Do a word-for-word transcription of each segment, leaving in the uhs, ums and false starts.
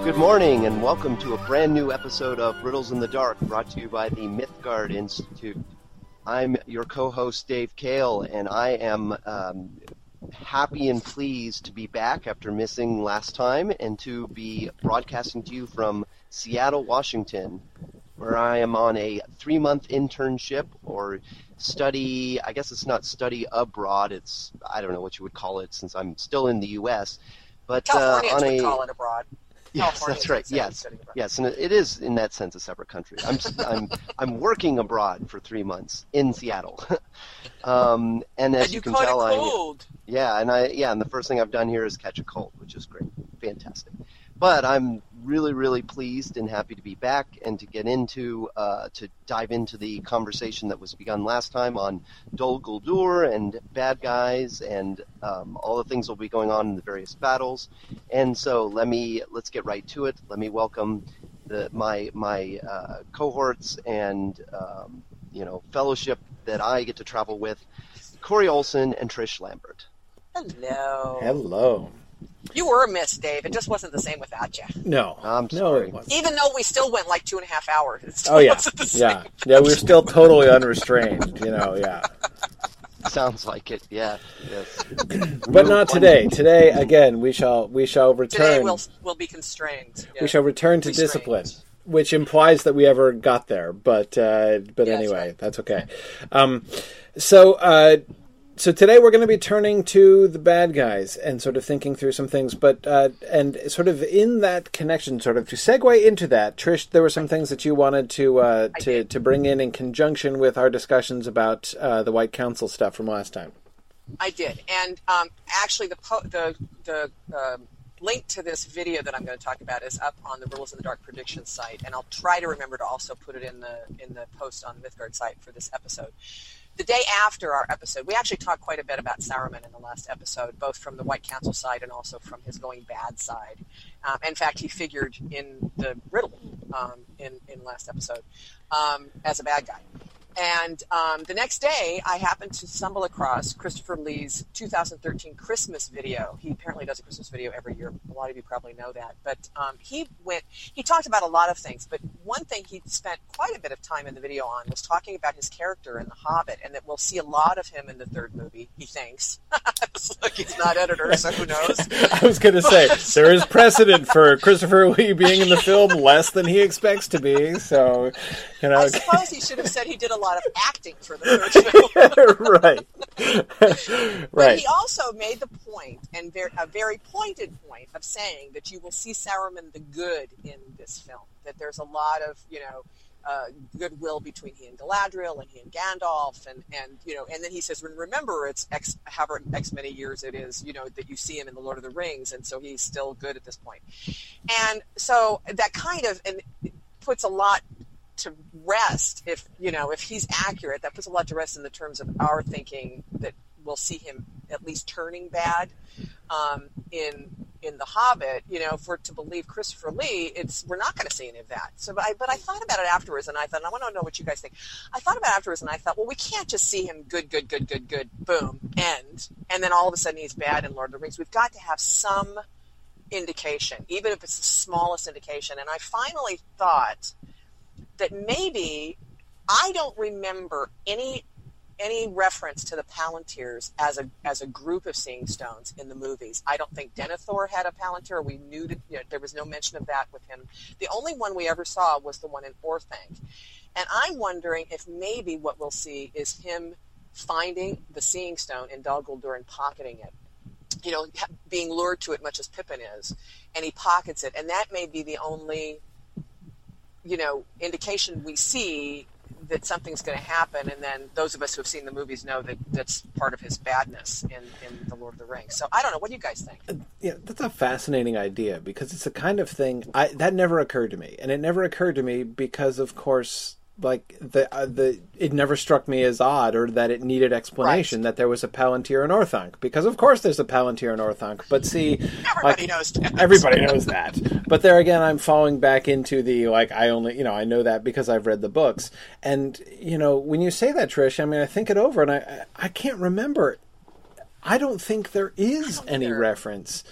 Good morning, and welcome to a brand new episode of Riddles in the Dark, brought to you by the Mythgard Institute. I'm your co-host, Dave Kale, and I am um, happy and pleased to be back after missing last time and to be broadcasting to you from Seattle, Washington, where I am on a three-month internship or study. I guess it's not study abroad. It's, I don't know what you would call it since I'm still in the U S But Californians uh, on would a, call it abroad. Yes, that's right. Yes, yes, and it is in that sense a separate country. I'm I'm I'm working abroad for three months in Seattle, um, and as and you, you can caught tell, a cold. I yeah, and I yeah, and the first thing I've done here is catch a cold, which is great, fantastic. But I'm really, really pleased and happy to be back and to get into, uh, to dive into the conversation that was begun last time on Dol Guldur and bad guys and um, all the things that will be going on in the various battles. And so let me, let's get right to it. Let me welcome the, my my uh, cohorts and, um, you know, fellowship that I get to travel with, Corey Olson and Trish Lambert. Hello. Hello. You were a miss, Dave. It just wasn't the same without you. No, I'm no, sorry. it wasn't. Even though we still went like two and a half hours. It still Oh yeah, wasn't the same. yeah, yeah. We're still totally unrestrained, you know. Yeah, Sounds like it. Yeah. Yes. but not today. Today, again, we shall we shall return. Today we'll, we'll be constrained. Yeah. We shall return to Restrained. discipline, which implies that we ever got there. But uh, but Yeah, anyway, that's right. that's okay. Um, so. Uh, So today we're going to be turning to the bad guys and sort of thinking through some things, but uh, and sort of in that connection, sort of to segue into that, Trish, there were some things that you wanted to uh, to to bring in in conjunction with our discussions about uh, the White Council stuff from last time. I did, and um, actually, the po- the the um, link to this video that I'm going to talk about is up on the Riddles in the Dark prediction site, and I'll try to remember to also put it in the in the post on the Mythgard site for this episode. The day after our episode, we actually talked quite a bit about Saruman in the last episode, both from the White Council side and also from his going bad side. Um, in fact, he figured in the riddle um, in in last episode um, as a bad guy. And um, the next day, I happened to stumble across Christopher Lee's two thousand thirteen Christmas video. He apparently does a Christmas video every year. A lot of you probably know that. But um, he went. He talked about a lot of things. But one thing he spent quite a bit of time in the video on was talking about his character in The Hobbit, and that we'll see a lot of him in the third movie. He thinks. Look, he's not editor, so who knows? I was going to say there is precedent for Christopher Lee being in the film less than he expects to be. So, you know, I suppose he should have said he did a lot of acting for the third film. right, But right. he also made the point, and ver- a very pointed point, of saying that you will see Saruman the good in this film. That there's a lot of, you know, uh, goodwill between he and Galadriel and he and Gandalf, and, and you know, and then he says, remember, it's X, however X many years it is, you know, that you see him in the Lord of the Rings, and so he's still good at this point. And so that kind of and puts a lot to rest, if you know if he's accurate, that puts a lot to rest in the terms of our thinking that we'll see him at least turning bad um, in in The Hobbit. You know, for to believe Christopher Lee, it's we're not going to see any of that. So, but I, but I thought about it afterwards, and I thought, and I want to know what you guys think. I thought about it afterwards, and I thought, well, we can't just see him good, good, good, good, good, boom, end, and then all of a sudden he's bad in Lord of the Rings. We've got to have some indication, even if it's the smallest indication. And I finally thought that maybe I don't remember any any reference to the Palantirs as a as a group of seeing stones in the movies. I don't think Denethor had a Palantir. We knew that you know, there was no mention of that with him. The only one we ever saw was the one in Orthanc. And I'm wondering if maybe what we'll see is him finding the seeing stone in Dol Guldur and pocketing it. You know, being lured to it much as Pippin is, and he pockets it, and that may be the only you know, indication we see that something's going to happen, and then those of us who have seen the movies know that that's part of his badness in, in The Lord of the Rings. So I don't know. What do you guys think? Uh, yeah, that's a fascinating idea because it's a kind of thing I, that never occurred to me, and it never occurred to me because, of course, like the uh, the it never struck me as odd or that it needed explanation Right. that there was a Palantir in Orthanc, because of course there's a Palantir in Orthanc. But see, Everybody like, knows that. everybody knows that. But there again, I'm falling back into the like I only you know I know that because I've read the books, and you know when you say that, Trish, I mean I think it over and I I can't remember. I don't think there is any either. reference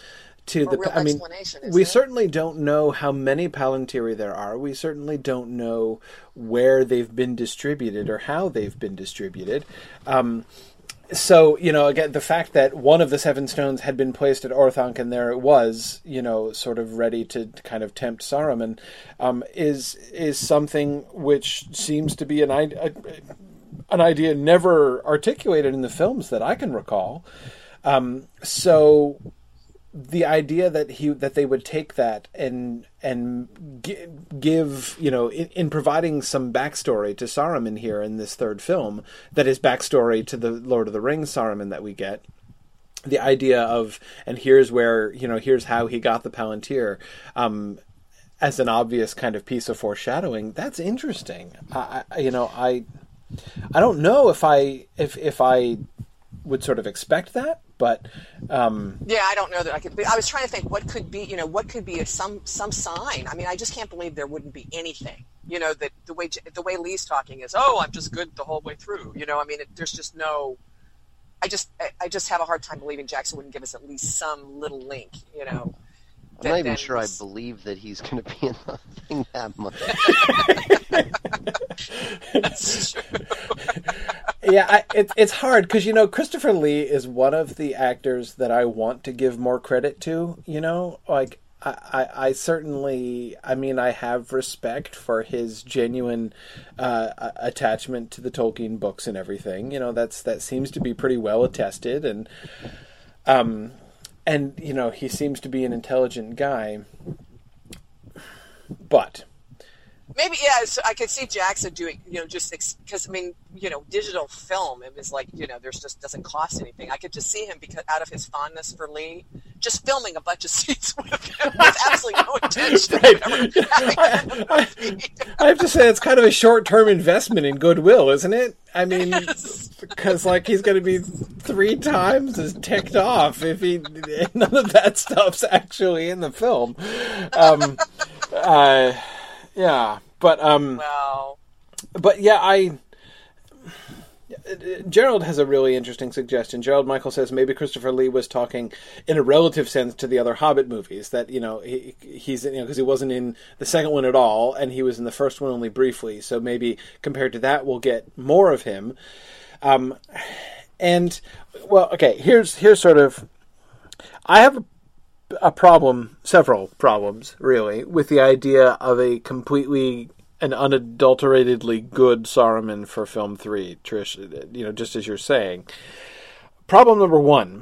to a the. real I mean, explanation, is we there? certainly don't know how many Palantiri there are. We certainly don't know where they've been distributed or how they've been distributed. Um, So, you know, again, the fact that one of the seven stones had been placed at Orthanc and there it was, you know, sort of ready to kind of tempt Saruman, um, is is something which seems to be an, a, an idea never articulated in the films that I can recall. Um, so the idea that he that they would take that and and gi- give, you know, in, in providing some backstory to Saruman here in this third film, that is backstory to the Lord of the Rings Saruman that we get, the idea of, and here's where, you know, here's how he got the Palantir, um, as an obvious kind of piece of foreshadowing, that's interesting. I, I, you know, I I don't know if I if if I would sort of expect that. But um, yeah, I don't know that I could. I was trying to think what could be, you know, what could be a, some some sign. I mean, I just can't believe there wouldn't be anything. You know, that the way the way Lee's talking is, oh, I'm just good the whole way through. You know, I mean, it, there's just no. I just I, I just have a hard time believing Jackson wouldn't give us at least some little link. You know. I'm not even sure was... I believe that he's going to be in the thing that much. That's true. Yeah, I, it, it's hard because, you know, Christopher Lee is one of the actors that I want to give more credit to, you know, like I, I, I certainly, I mean, I have respect for his genuine uh, attachment to the Tolkien books and everything, you know, that's, that seems to be pretty well attested and, um, and, you know, he seems to be an intelligent guy, but... Maybe, yeah, so I could see Jackson doing, you know, just because, I mean, you know, digital film, it was like, you know, there's just doesn't cost anything. I could just see him, because out of his fondness for Lee, just filming a bunch of scenes with him with absolutely no intention. Right. I, I, I have to say, it's kind of a short-term investment in goodwill, isn't it? I mean, because, yes. like, he's going to be three times as ticked off if he, none of that stuff's actually in the film. Um, uh... Yeah, but um, well, but yeah, I. Gerald has a really interesting suggestion. Gerald Michael says maybe Christopher Lee was talking in a relative sense to the other Hobbit movies. That, you know, he, he's, you know, because he wasn't in the second one at all, and he was in the first one only briefly. So maybe compared to that, we'll get more of him. Um, and well, okay, here's here's sort of. I have a. a problem, several problems, really, with the idea of a completely and unadulteratedly good Saruman for film three, Trish, you know, just as you're saying. Problem number one,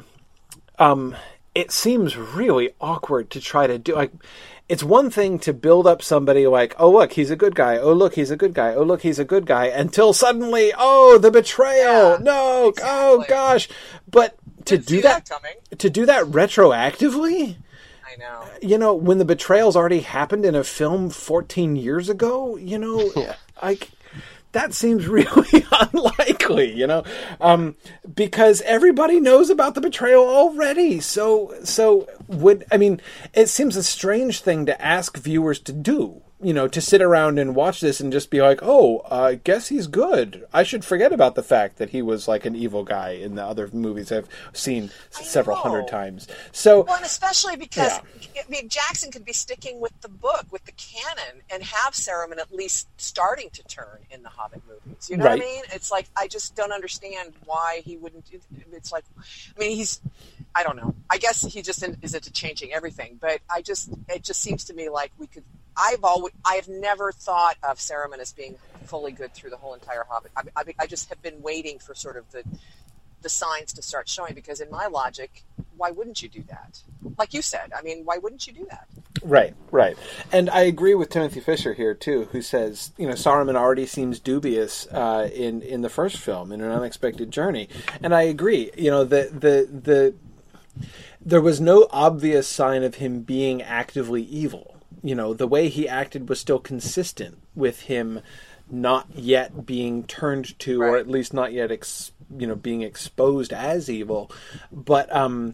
um, it seems really awkward to try to do, like, it's one thing to build up somebody like, oh, look, he's a good guy, oh, look, he's a good guy, oh, look, he's a good guy, until suddenly, oh, the betrayal, yeah, no, exactly. oh, gosh, but... To do that, that to do that retroactively, I know. You know, when the betrayal's already happened in a film fourteen years ago, you know, yeah. like that seems really unlikely, you know, um, because everybody knows about the betrayal already. So, so would I mean, it seems a strange thing to ask viewers to do. You know, to sit around and watch this and just be like, oh, I uh, guess he's good. I should forget about the fact that he was like an evil guy in the other movies I've seen several hundred times. So, well, and especially because yeah. I mean, Jackson could be sticking with the book, with the canon, and have Saruman at least starting to turn in the Hobbit movies. You know right. what I mean? It's like, I just don't understand why he wouldn't. It's like, I mean, he's, I don't know. I guess he just is into changing everything, but I just, it just seems to me like we could. I've always, I've never thought of Saruman as being fully good through the whole entire Hobbit. I, I, I just have been waiting for sort of the, the signs to start showing, because in my logic, why wouldn't you do that? Like you said, I mean, why wouldn't you do that? Right, right. And I agree with Timothy Fisher here, too, who says, you know, Saruman already seems dubious uh, in, in the first film, in An Unexpected Journey. And I agree. You know, the the the there was no obvious sign of him being actively evil. You know, the way he acted was still consistent with him not yet being turned to, right. or at least not yet, ex, you know, being exposed as evil, but um,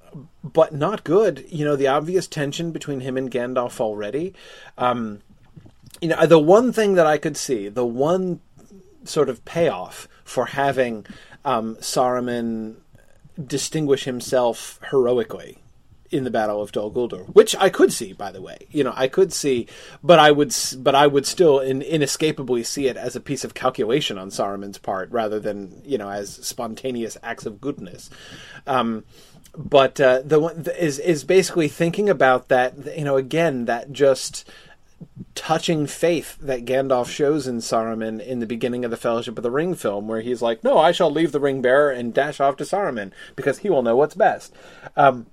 but not good. You know, the obvious tension between him and Gandalf already. Um, you know, the one thing that I could see, the one sort of payoff for having um, Saruman distinguish himself heroically in the Battle of Dol Guldur, which I could see, by the way. You know, I could see, but I would, but I would still in, inescapably see it as a piece of calculation on Saruman's part, rather than, you know, as spontaneous acts of goodness. Um, but uh, the one is is basically thinking about that. You know, again, that just touching faith that Gandalf shows in Saruman in the beginning of the Fellowship of the Ring film, where he's like, "No, I shall leave the ring bearer and dash off to Saruman because he will know what's best." Um,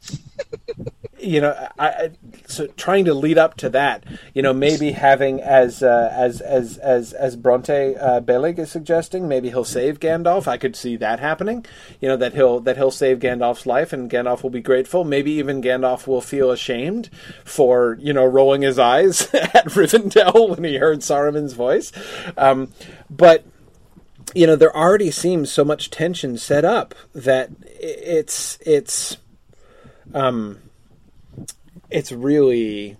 you know, I, I, so trying to lead up to that, you know, maybe having as uh, as as as as Bronte uh, Belig is suggesting, maybe he'll save Gandalf. I could see that happening. You know, that he'll that he'll save Gandalf's life, and Gandalf will be grateful. Maybe even Gandalf will feel ashamed for, you know, rolling his eyes at Rivendell when he heard Saruman's voice. Um, but you know, there already seems so much tension set up that it's it's. Um, it's really,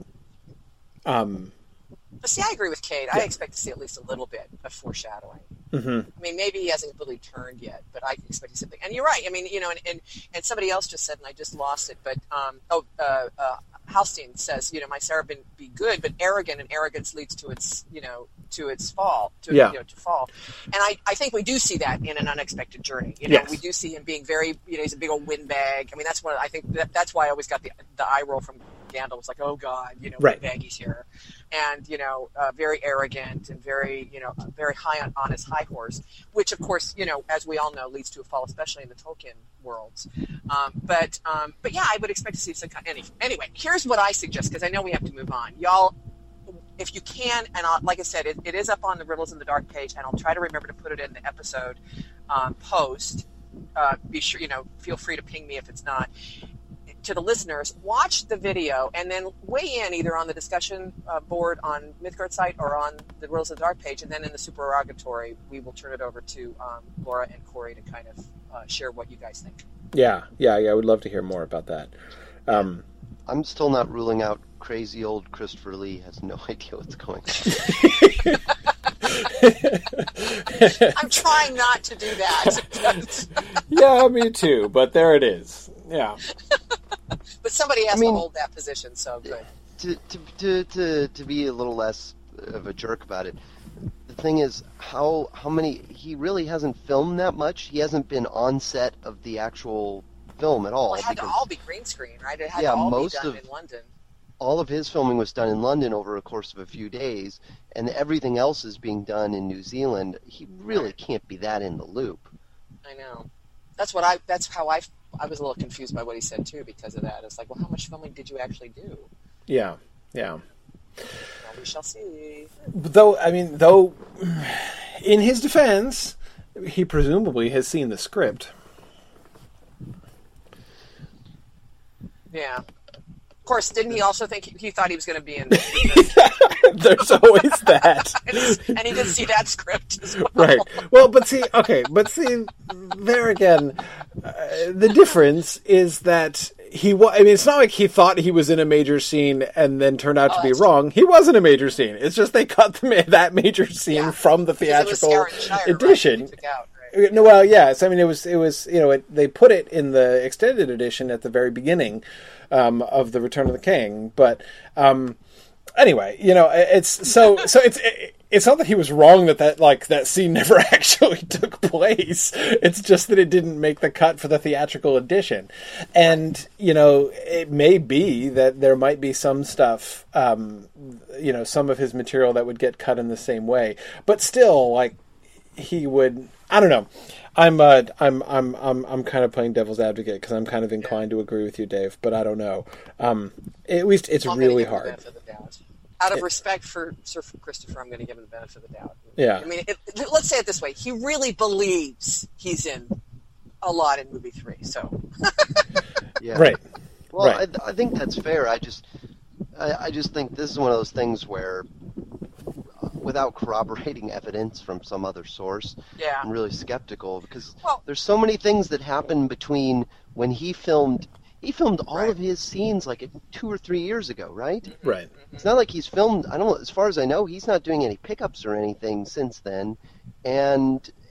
um, see, I agree with Kate. Yeah. I expect to see at least a little bit of foreshadowing. mm-hmm. I mean, maybe he hasn't really turned yet, but I expect something. And you're right. I mean, you know, and, and, and somebody else just said, and I just lost it, but, um, oh, uh, uh, Halstein says, you know, my Sarah be, be good, but arrogant, and arrogance leads to its, you know, to its fall, to, yeah. you know, to fall. And I, I think we do see that in An Unexpected Journey. You know, yes. we do see him being very, you know, he's a big old windbag. I mean, that's one of, I think that, that's why I always got the, the eye roll from Gandalf. Was like, oh God, you know, right. windbag, he's here. And, you know, uh, very arrogant and very, you know, very high on, on his high horse, which of course, you know, as we all know, leads to a fall, especially in the Tolkien worlds. Um, but, um, but yeah, I would expect to see some kind. Any, anyway, here's what I suggest, because I know we have to move on. Y'all, if you can, and I'll, like I said, it, it is up on the Riddles in the Dark page, and I'll try to remember to put it in the episode um, post. Uh, be sure, you know, feel free to ping me if it's not. To the listeners, watch the video and then weigh in either on the discussion uh, board on Mythgard's site or on the Riddles of the Dark page, and then in the supererogatory, we will turn it over to um, Laura and Corey to kind of uh, share what you guys think. Yeah, yeah, yeah. I would love to hear more about that. Um, I'm still not ruling out crazy old Christopher Lee has no idea what's going on. I'm trying not to do that. Yeah, me too, but there it is. Yeah. But somebody has I mean, to hold that position, so good. To, to to to to be a little less of a jerk about it, the thing is, how how many he really hasn't filmed that much. He hasn't been on set of the actual film at all. Well, it had to because all be green screen, right? It had Yeah, to all most be done of- in London. all of his filming was done in London over a course of a few days, and everything else is being done in New Zealand. He really Right. can't be that in the loop. I know. That's what I. That's how I. I was a little confused by what he said too because of that. It's like, well, how much filming did you actually do? Yeah, yeah. Well, we shall see. Though, I mean, though, in his defense, he presumably has seen the script. Yeah. Of course, didn't he also think he, he thought he was going to be in? There's always that. and, he's- and he did see that script as well. Right. Well, but see, okay, but see, there again, uh, the difference is that he wa- I mean, it's not like he thought he was in a major scene and then turned out Oh, to be that's wrong. He was in a major scene. It's just they cut the, ma- that major scene Yeah. from the Because it was theatrical Scarron Shire, right, edition. that he took out, right? No, well, yes. I mean, it was, it was, you know, it, they put it in the extended edition at the very beginning um, of the Return of the King. But um, anyway, you know, it's so, so it's, it, it's not that he was wrong that that like that scene never actually took place. It's just that it didn't make the cut for the theatrical edition. And you know, it may be that there might be some stuff, um, you know, some of his material that would get cut in the same way. But still, like. He would. I don't know. I'm. Uh, I'm. I'm. I'm. I'm kind of playing devil's advocate because I'm kind of inclined to agree with you, Dave. But I don't know. Um, at least it's I'm gonna really give him the hard. benefit of the doubt. Out of It- respect for Sir Christopher, I'm going to give him the benefit of the doubt. Yeah. I mean, it, let's say it this way: he really believes he's in a lot in movie three. So. Yeah. Right. Well, Right. I, I think that's fair. I just, I, I just think this is one of those things where, uh, without corroborating evidence from some other source, Yeah. I'm really skeptical because Well- there's so many things that happen between when he filmed. He filmed all Right. of his scenes like two or three years ago, right? Right. It's not like he's filmed. I don't. As far as I know, he's not doing any pickups or anything since then, and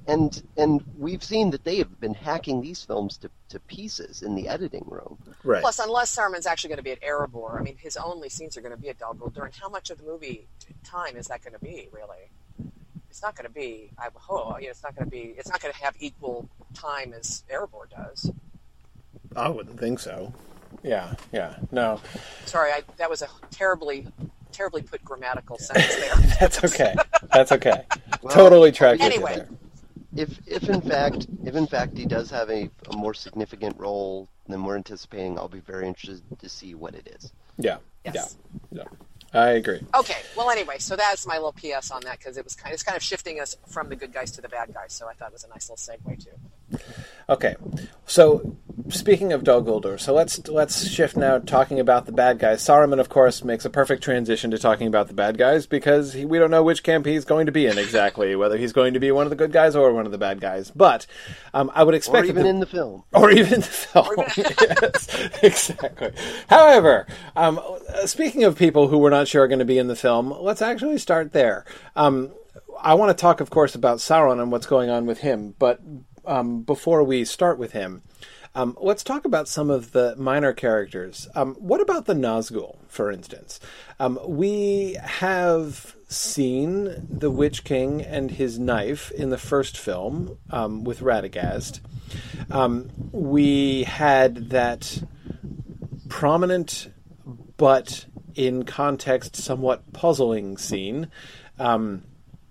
and and we've seen that they have been hacking these films to, to pieces in the editing room. Right. Plus, unless Saruman's actually going to be at Erebor, I mean, his only scenes are going to be at Dol Guldur, and how much of the movie time is that going to be, really? It's not going to be, I hope, you know, it's not going to be, it's not going to have equal time as Erebor does. I wouldn't think so. Yeah, yeah, no. Sorry, I, that was a terribly, terribly put grammatical sentence there. That's okay. That's okay. Well, totally track with you anyway. there. If if in fact if in fact he does have a, a more significant role than we're anticipating, I'll be very interested to see what it is. Yeah, Yes. yeah, yeah. I agree. Okay, well, anyway, so that's my little P S on that, because it was kind, it's kind of shifting us from the good guys to the bad guys, so I thought it was a nice little segue, too. Okay, so speaking of Dol Guldur, so let's let's shift now talking about the bad guys. Saruman, of course, makes a perfect transition to talking about the bad guys because he, we don't know which camp he's going to be in exactly, whether he's going to be one of the good guys or one of the bad guys. But um, I would expect, Or even the, in the film. or even in the film, yes, exactly. However, um, speaking of people who we're not sure are going to be in the film, let's actually start there. Um, I want to talk, of course, about Sauron and what's going on with him, but um, before we start with him, um, let's talk about some of the minor characters. Um, what about the Nazgul, for instance? Um, we have seen the Witch King and his knife in the first film um, with Radagast. Um, we had that prominent but in context somewhat puzzling scene um,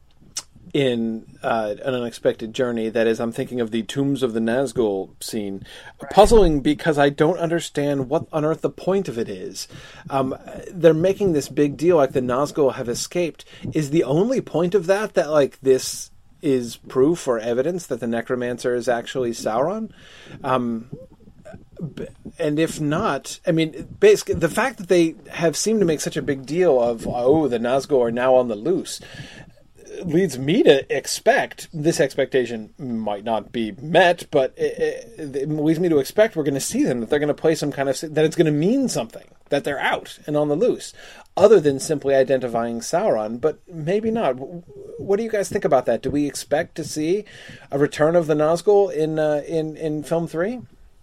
in uh, An Unexpected Journey. That is, I'm thinking of the Tombs of the Nazgul scene. Right. Puzzling because I don't understand what on earth the point of it is. Um, they're making this big deal like the Nazgul have escaped. Is the only point of that that like this is proof or evidence that the Necromancer is actually Sauron? Um And if not, I mean, basically, the fact that they have seemed to make such a big deal of, oh, the Nazgul are now on the loose, leads me to expect, this expectation might not be met, but it, it, it leads me to expect we're going to see them, that they're going to play some kind of, that it's going to mean something, that they're out and on the loose, other than simply identifying Sauron, but maybe not. What do you guys think about that? Do we expect to see a return of the Nazgul in uh, in, in film three?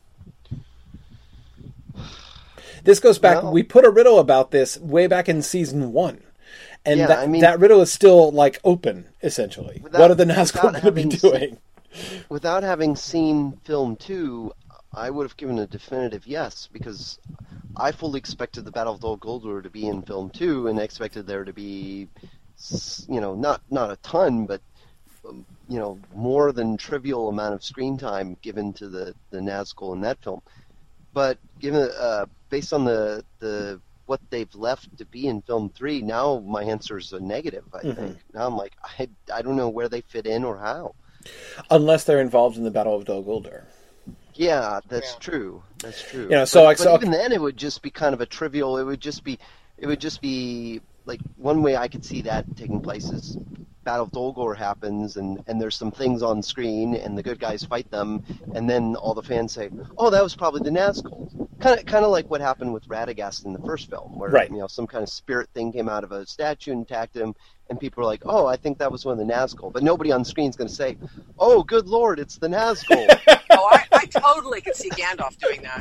This goes back, well, we put a riddle about this way back in season one. And yeah, that, I mean, that riddle is still, like, open, essentially. Without, what are the Nazgul going to be doing? Se- without having seen film two, I would have given a definitive yes, because I fully expected the Battle of Dol Guldur to be in film two, and I expected there to be, you know, not, not a ton, but, um, you know, more than trivial amount of screen time given to the, the Nazgul in that film. But given uh, based on the the what they've left to be in film three, now my answer is a negative. I mm-hmm. think now I'm like I I don't know where they fit in or how, unless they're involved in the Battle of Dol Guldur. Yeah, that's yeah. true. That's true. You know, so but, like, but so, even then, it would just be kind of a trivial. It would just be, it would just be like one way I could see that taking place is Battle of Dol Guldur happens, and, and there's some things on screen, and the good guys fight them, and then all the fans say, "Oh, that was probably the Nazgul." Kind of, kind of like what happened with Radagast in the first film, where right. you know some kind of spirit thing came out of a statue and attacked him, and people were like, "Oh, I think that was one of the Nazgul," but nobody on screen is going to say, "Oh, good lord, it's the Nazgul." Oh, I, I totally could see Gandalf doing that.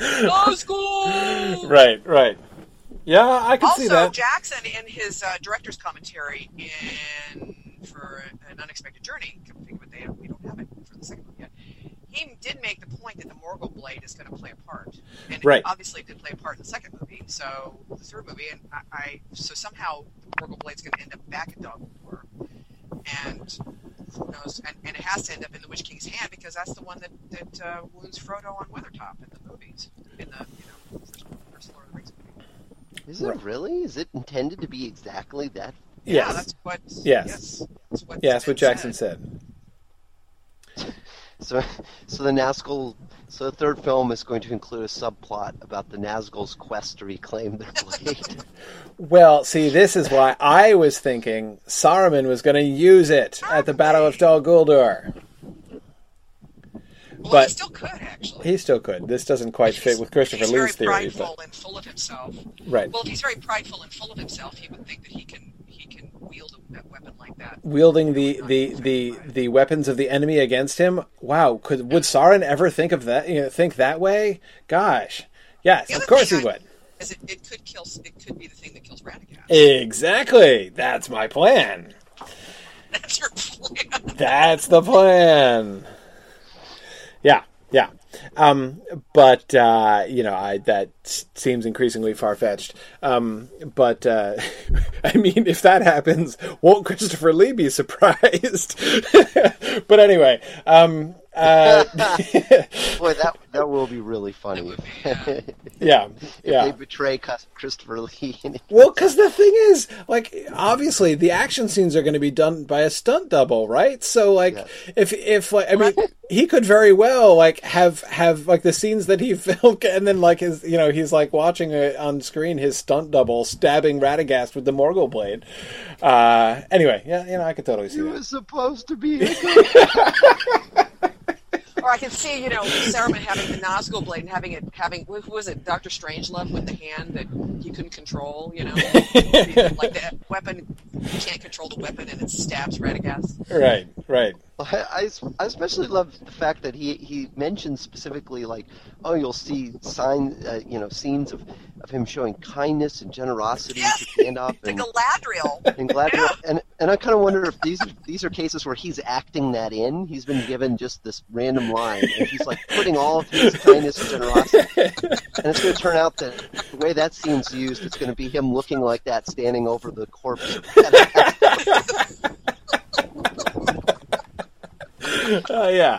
Nazgul. Right, right. Yeah, I can also, see that. Also, Jackson in his uh, director's commentary in for An Unexpected Journey, but they don't, we don't have it for the second one yet. He did make the point that the Morgul Blade is going to play a part, and right. it obviously did play a part in the second movie. So the third movie, and I, I so somehow the Morgul Blade's going to end up back at Dol Guldur, and who knows? And, and it has to end up in the Witch King's hand because that's the one that that uh, wounds Frodo on Weathertop in the movies, in the you know first, first Lord of the Rings movie. Is it really? Is it intended to be exactly that? Yeah, yes. that's what. Yes, yes, that's what, yeah, that's what Jackson said. said. So, so the Nazgul. So the third film is going to include a subplot about the Nazgul's quest to reclaim their blade. Well, see, this is why I was thinking Saruman was going to use it at the Battle of Dol Guldur. Well, but he still could, actually. He still could. This doesn't quite fit with Christopher Lee's theory. He's very prideful but... and full of himself. Right. Well, if he's very prideful and full of himself, he would think that he can he can wield a weapon like that. Wielding the, the, the, the weapons of the enemy against him. Wow, could would Sauron ever think of that? You know, think that way? Gosh, yes, of course he would. Is it, it could kill. It could be the thing that kills Radagast. Exactly. That's my plan. That's your plan. That's the plan. Yeah, yeah. Um, but, uh, you know, I, that seems increasingly far-fetched. Um, but, uh, I mean, if that happens, won't Christopher Lee be surprised? But anyway, um, uh, boy, that that will be really funny. Yeah, yeah. If yeah. they betray Christopher Lee. Well, because the thing is, like, obviously the action scenes are going to be done by a stunt double, right? So, like, yeah. if if like, I mean, he could very well like have have like the scenes that he filmed, and then like his, you know, he's like watching it on screen his stunt double stabbing Radagast with the Morgul blade. Uh, anyway, yeah, you know, I could totally see he that. He was supposed to be. A Or I can see, you know, Saruman having the Nazgul blade and having it, having, who was it, Doctor Strangelove with the hand that he couldn't control, you know? Like the weapon, he can't control the weapon and it stabs Radagast. Right, right. I, I especially love the fact that he, he mentions specifically, like, oh, you'll see sign, uh, you know, scenes of, of him showing kindness and generosity yeah. to Gandalf and and Galadriel. And Galadriel, yeah. and and I kind of wonder if these are, these are cases where he's acting that in. He's been given just this random line, and he's like putting all of his kindness and generosity. And it's going to turn out that the way that scene's used, it's going to be him looking like that, standing over the corpse. Oh, uh, yeah.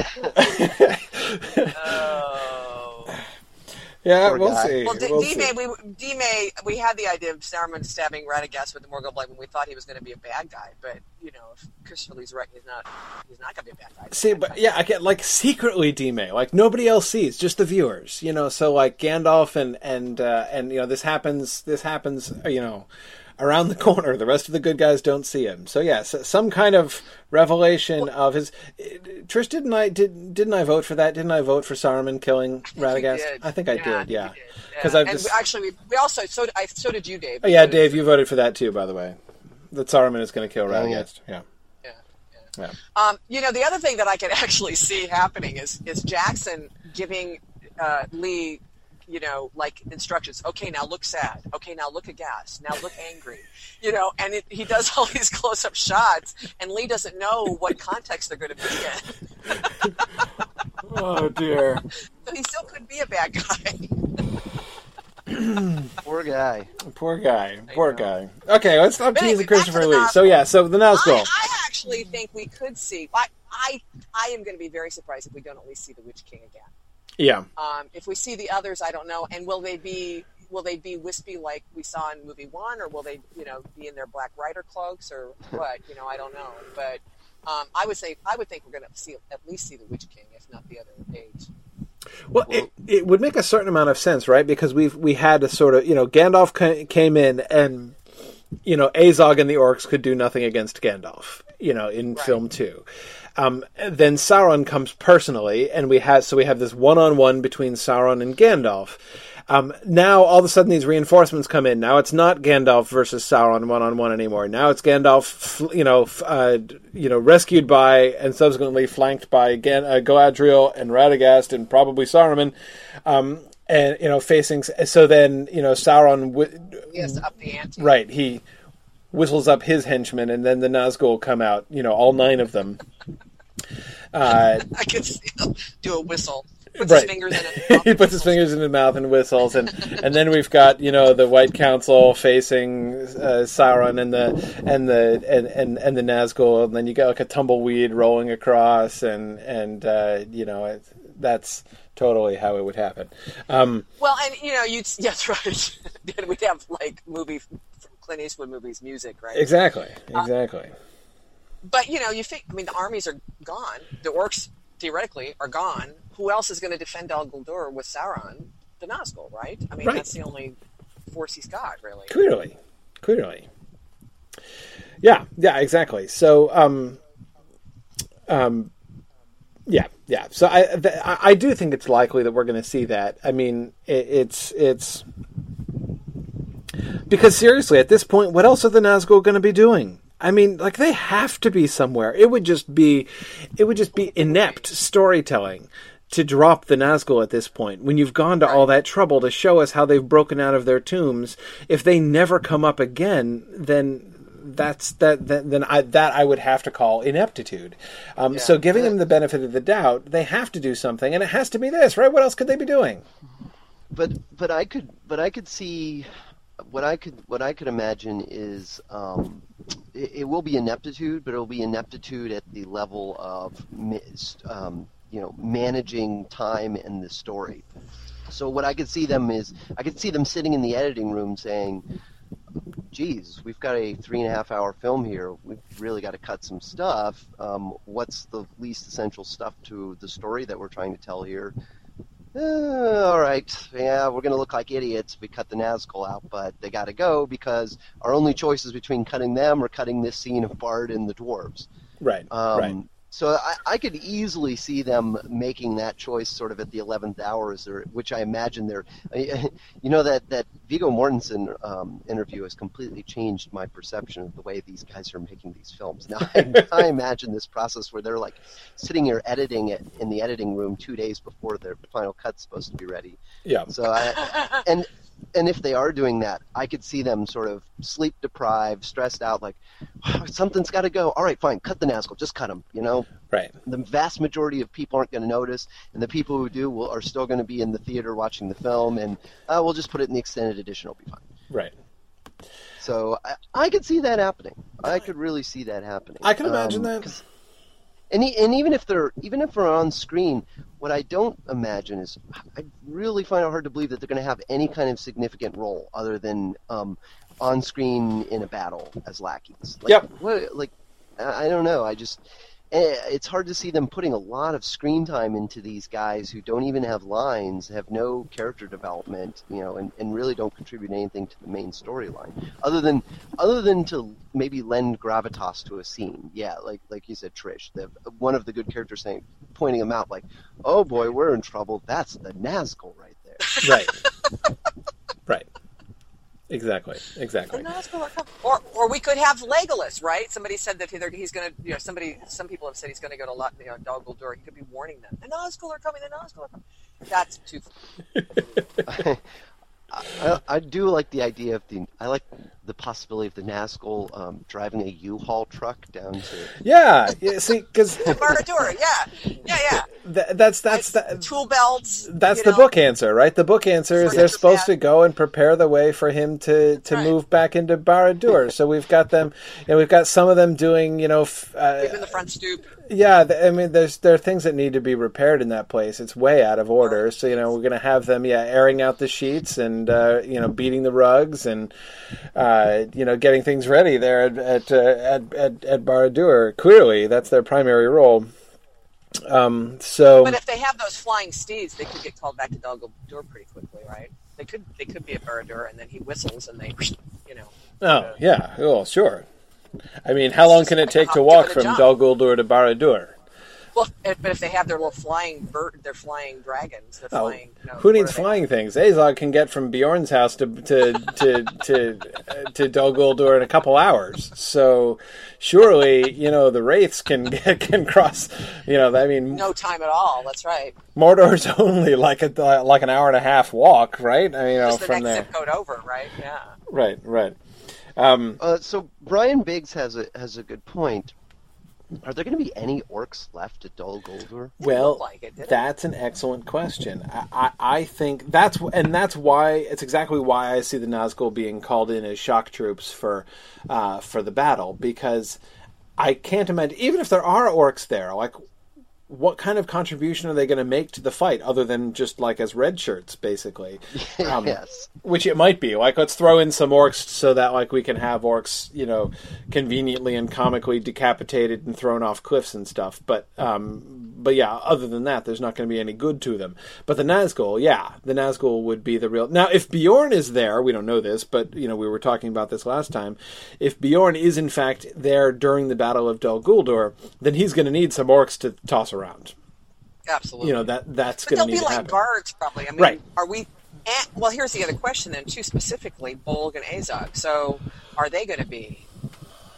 Oh. Yeah, Poor we'll guy. see. Well, D- we'll D-May, see. we, D-May, we had the idea of Saruman stabbing Radagast with the Morgul blade when we thought he was going to be a bad guy, but, you know, if Christopher Lee's right, he's not, he's not going to be a bad guy. See, but yeah, I get, like, secretly D-May, like, nobody else sees, just the viewers, you know, so, like, Gandalf and, and, uh, and, you know, this happens, this happens, you know, around the corner. The rest of the good guys don't see him. So yes, some kind of revelation well, of his. Trish, didn't I did didn't I vote for that? Didn't I vote for Saruman killing Radagast? I think I yeah, did. Yeah, because yeah. I've just... actually we, we also so I so did you, Dave. Oh yeah, Dave, for... you voted for that too, by the way. That Saruman is going to kill Radagast. Yeah. Yeah. Yeah. yeah. Um, you know, the other thing that I could actually see happening is is Jackson giving uh, Lee. You know, like instructions. Okay, now look sad. Okay, now look aghast. Now look angry. You know, and it, he does all these close-up shots, and Lee doesn't know what context they're going to be in. Oh dear. So he still could be a bad guy. Poor guy. Poor guy. Poor guy. Okay, let's stop teasing anyway, Christopher Lee. So yeah, so the Nazgul. I, I actually think we could see. I I, I am going to be very surprised if we don't at least see the Witch King again. Yeah. Um, if we see the others, I don't know. And will they be will they be wispy like we saw in movie one, or will they, you know, be in their Black Rider cloaks, or what? You know, I don't know. But um, I would say I would think we're going to see at least see the Witch King, if not the other aides. Well, it, it would make a certain amount of sense, right? Because we've we had a sort of, you know, Gandalf ca- came in, and you know, Azog and the orcs could do nothing against Gandalf, you know, in right. film two. Um, then Sauron comes personally, and we have so we have this one-on-one between Sauron and Gandalf. Um, now all of a sudden these reinforcements come in. Now it's not Gandalf versus Sauron one-on-one anymore. Now it's Gandalf, you know, uh, you know, rescued by and subsequently flanked by Gan- uh, Galadriel and Radagast and probably Saruman, um, and you know, facing. So then you know, Sauron. W- he has to up the ante. Right. He whistles up his henchmen, and then the Nazgul come out. You know, all nine of them. Uh, I could see him do a whistle. Puts right. his fingers in it. He puts his fingers in his mouth and whistles, and, and then we've got, you know, the White Council facing uh, Sauron and the and the and, and, and the Nazgul, and then you got like a tumbleweed rolling across, and and uh, you know it, that's totally how it would happen. Um, well, and you know, you'd yes, right. Then we'd have like movie from Clint Eastwood movies, music, right? Exactly, exactly. Uh, but you know, you think I mean the armies are gone. The orcs theoretically are gone. Who else is going to defend Dol Guldur with Sauron? The Nazgul, right? I mean, right. That's the only force he's got, really. Clearly, clearly. Yeah, yeah, exactly. So, um, um, yeah, yeah. So I, th- I do think it's likely that we're going to see that. I mean, it, it's it's because seriously, at this point, what else are the Nazgul going to be doing? I mean, like, they have to be somewhere. It would just be, it would just be inept storytelling to drop the Nazgul at this point. When you've gone to all that trouble to show us how they've broken out of their tombs, if they never come up again, then that's that. that then I that I would have to call ineptitude. Um, Yeah. So, giving them the benefit of the doubt, they have to do something, and it has to be this, right? What else could they be doing? But but I could but I could see what I could what I could imagine is um, it, it will be ineptitude, but it will be ineptitude at the level of mis- um, you know managing time and the story. So what I could see them is I could see them sitting in the editing room saying, geez, we've got a three and a half hour film here. We've really got to cut some stuff. Um, what's the least essential stuff to the story that we're trying to tell here? Uh, all right, yeah, we're going to look like idiots if we cut the Nazgul out, but they got to go because our only choice is between cutting them or cutting this scene of Bard and the dwarves. Right, Um, right. So I, I could easily see them making that choice sort of at the eleventh hour, or, which I imagine they're, you know, that, that Viggo Mortensen um, interview has completely changed my perception of the way these guys are making these films. Now I, I imagine this process where they're like sitting here editing it in the editing room two days before their final cut's supposed to be ready. Yeah. So I, and and if they are doing that, I could see them sort of sleep deprived, stressed out, like something's got to go. All right, fine, cut the Nazgul, just cut them. You know, Right. the vast majority of people aren't going to notice, and the people who do will, are still going to be in the theater watching the film, and uh, we'll just put it in the extended edition. It'll be fine. Right. So I, I could see that happening. I could really see that happening. I can imagine Um, that. 'cause- And, e- and even if they're even if they're on screen, what I don't imagine is I really find it hard to believe that they're going to have any kind of significant role other than um, on screen in a battle as lackeys. Like, Yep. What, like I I don't know. I just eh, it's hard to see them putting a lot of screen time into these guys who don't even have lines, have no character development, you know, and, and really don't contribute anything to the main storyline, other than other than to maybe lend gravitas to a scene. Yeah, like like you said, Trish, the, one of the good characters saying, pointing them out, like, "Oh boy, we're in trouble. That's the Nazgul right there." Right. Right. Exactly. Exactly. The Nazgul are coming. Or, or we could have Legolas, right? Somebody said that either he's going to, you know, somebody, some people have said he's going to go to Lot, you know, Dol Guldur. He could be warning them. The Nazgul are coming. The Nazgul are coming. That's too. I, I, I do like the idea of the. I like the possibility of the Nazgul um, driving a U-Haul truck down to. Yeah. Yeah. See, because Barad-dûr, yeah, yeah, yeah. th- that's that's Like, the, tool belts. that's you the know. book answer, right? The book answer is Sort they're of, supposed yeah. to go and prepare the way for him to, to Right. move back into Barad-dûr. So we've got them, and we've got some of them doing, you know, f- uh, Even the front stoop. yeah. th- I mean, there's there are things that need to be repaired in that place. It's way out of order. So you know, we're going to have them, yeah, airing out the sheets and uh, you know, beating the rugs and uh, you know, getting things ready there at at uh, at, at, at Barad-dûr. Clearly, that's their primary role. Um, so, But if they have those flying steeds, they could get called back to Dol Guldur pretty quickly, right? They could. They could be at Barad-dûr, and then he whistles, and they, you know. oh yeah, well, sure. I mean, how long just can it like take a to hop, walk give it a from jump. Dol Guldur to Barad-dûr? Well, if, but if they have their little flying bird, their flying dragons, their Oh, flying. You know, who what needs are they? flying things? Azog can get from Bjorn's house to to to to, uh, to Dol Guldur in a couple hours. So surely, you know, the wraiths can get, can cross. You know, I mean, No time at all. That's right. Mordor's only like a like an hour and a half walk, right? I mean, you know, Just the from next there. zip code over, right? Yeah. Right, right. Um, Uh, so Brian Biggs has a has a good point. Are there going to be any orcs left at Dol Guldur? Well, look like it, did it? that's an excellent question. I, I, I think that's and that's why it's exactly why I see the Nazgul being called in as shock troops for uh, for the battle, because I can't imagine, even if there are orcs there, like, what kind of contribution are they going to make to the fight other than just like as red shirts, basically? Um, Yes. Which it might be. Like, let's throw in some orcs so that like we can have orcs, you know, conveniently and comically decapitated and thrown off cliffs and stuff. But um, but yeah, other than that, there's not going to be any good to them. But the Nazgul, yeah, the Nazgul would be the real. Now, if Bjorn is there, we don't know this, but you know, we were talking about this last time. If Bjorn is in fact there during the Battle of Dol Guldur, then he's going to need some orcs to toss around. Absolutely. You know, that that's But going to they'll need be to like happen. guards, probably. I mean, Right. are we? And, well, here's the other question then, too, specifically, Bolg and Azog. So, are they going to be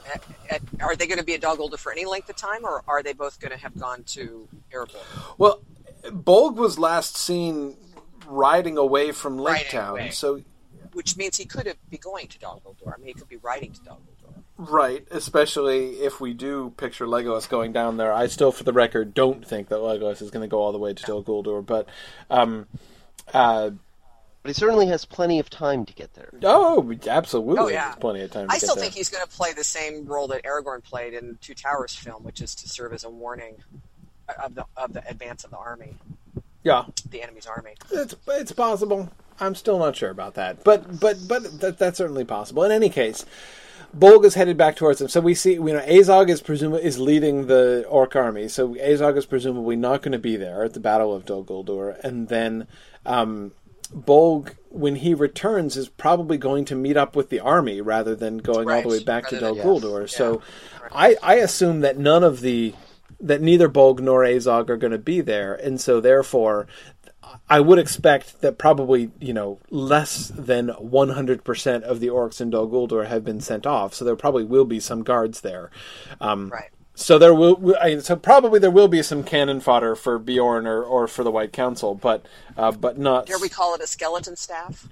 at, at, are they going to be at Dol Guldur for any length of time, or are they both going to have gone to Erebor? Well, Bolg was last seen riding away from Lake Town, so which means he could be going to Dol Guldur. I mean, he could be riding to Dol Guldur. Right, especially if we do picture Legolas going down there. I still, for the record, don't think that Legolas is going to go all the way to Dol Guldur, but um, uh, but he certainly has plenty of time to get there. Oh, absolutely, oh, yeah. Has plenty of time. To I get still there. think he's going to play the same role that Aragorn played in the Two Towers film, which is to serve as a warning of the of the advance of the army. Yeah, the enemy's army. It's it's possible. I'm still not sure about that, but but but that, that's certainly possible. In any case, Bolg is headed back towards him. So we see, you know, Azog is presumably is leading the orc army. So Azog is presumably not going to be there at the Battle of Dol Guldur, and then um, Bolg, when he returns, is probably going to meet up with the army rather than going right. all the way back rather to Dol than, Guldur. yes. So yeah. right. I I assume that none of the that neither Bolg nor Azog are going to be there, and so therefore, I would expect that probably, you know, less than one hundred percent of the orcs in Dol Guldur have been sent off, so there probably will be some guards there. Um, right. So there will, I mean, so probably there will be some cannon fodder for Bjorn or, or for the White Council, but uh, but not. Dare we call it a skeleton staff?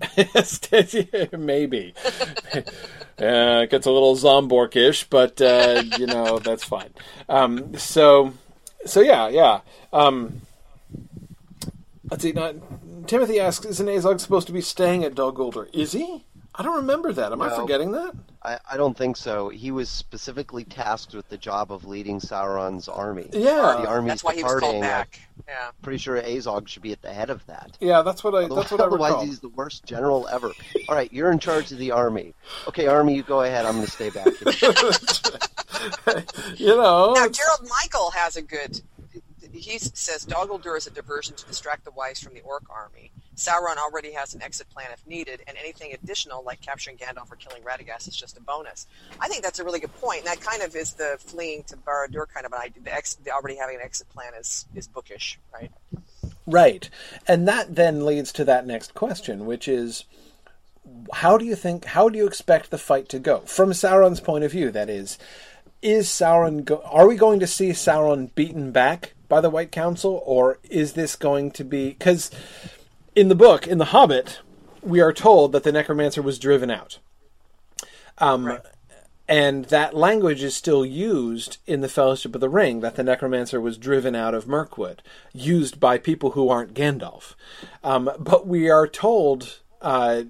Maybe. uh, it gets a little Zombork-ish, but uh, you know, that's fine. Um, so so yeah yeah. Um, let's see. Now, Timothy asks, "Isn't Azog supposed to be staying at Dol Guldur? Is he? I don't remember that. Am no, I forgetting that? I, I don't think so. He was specifically tasked with the job of leading Sauron's army. Yeah, the army's that's why he was called back. Yeah, pretty sure Azog should be at the head of that. Yeah, that's what I. That's what I recall. Otherwise, he's the worst general ever. All right, you're in charge of the army. Okay, army, you go ahead. I'm going to stay back here. You know. Now, Gerald Michael has a good. He says Dol Guldur is a diversion to distract the Weiss from the orc army. Sauron already has an exit plan if needed, and anything additional, like capturing Gandalf or killing Radagast, is just a bonus. I think that's a really good point, and that kind of is the fleeing to Barad-dûr kind of an idea. The, ex, the already having an exit plan is, is bookish, right? Right. And that then leads to that next question, which is, how do you think, how do you expect the fight to go? From Sauron's point of view, that is. Is Sauron, go- are we going to see Sauron beaten back by the White Council, or is this going to be, because in the book, in The Hobbit, we are told that the Necromancer was driven out. Um, right. And that language is still used in the Fellowship of the Ring, that the Necromancer was driven out of Mirkwood, used by people who aren't Gandalf. Um, but we are told, uh,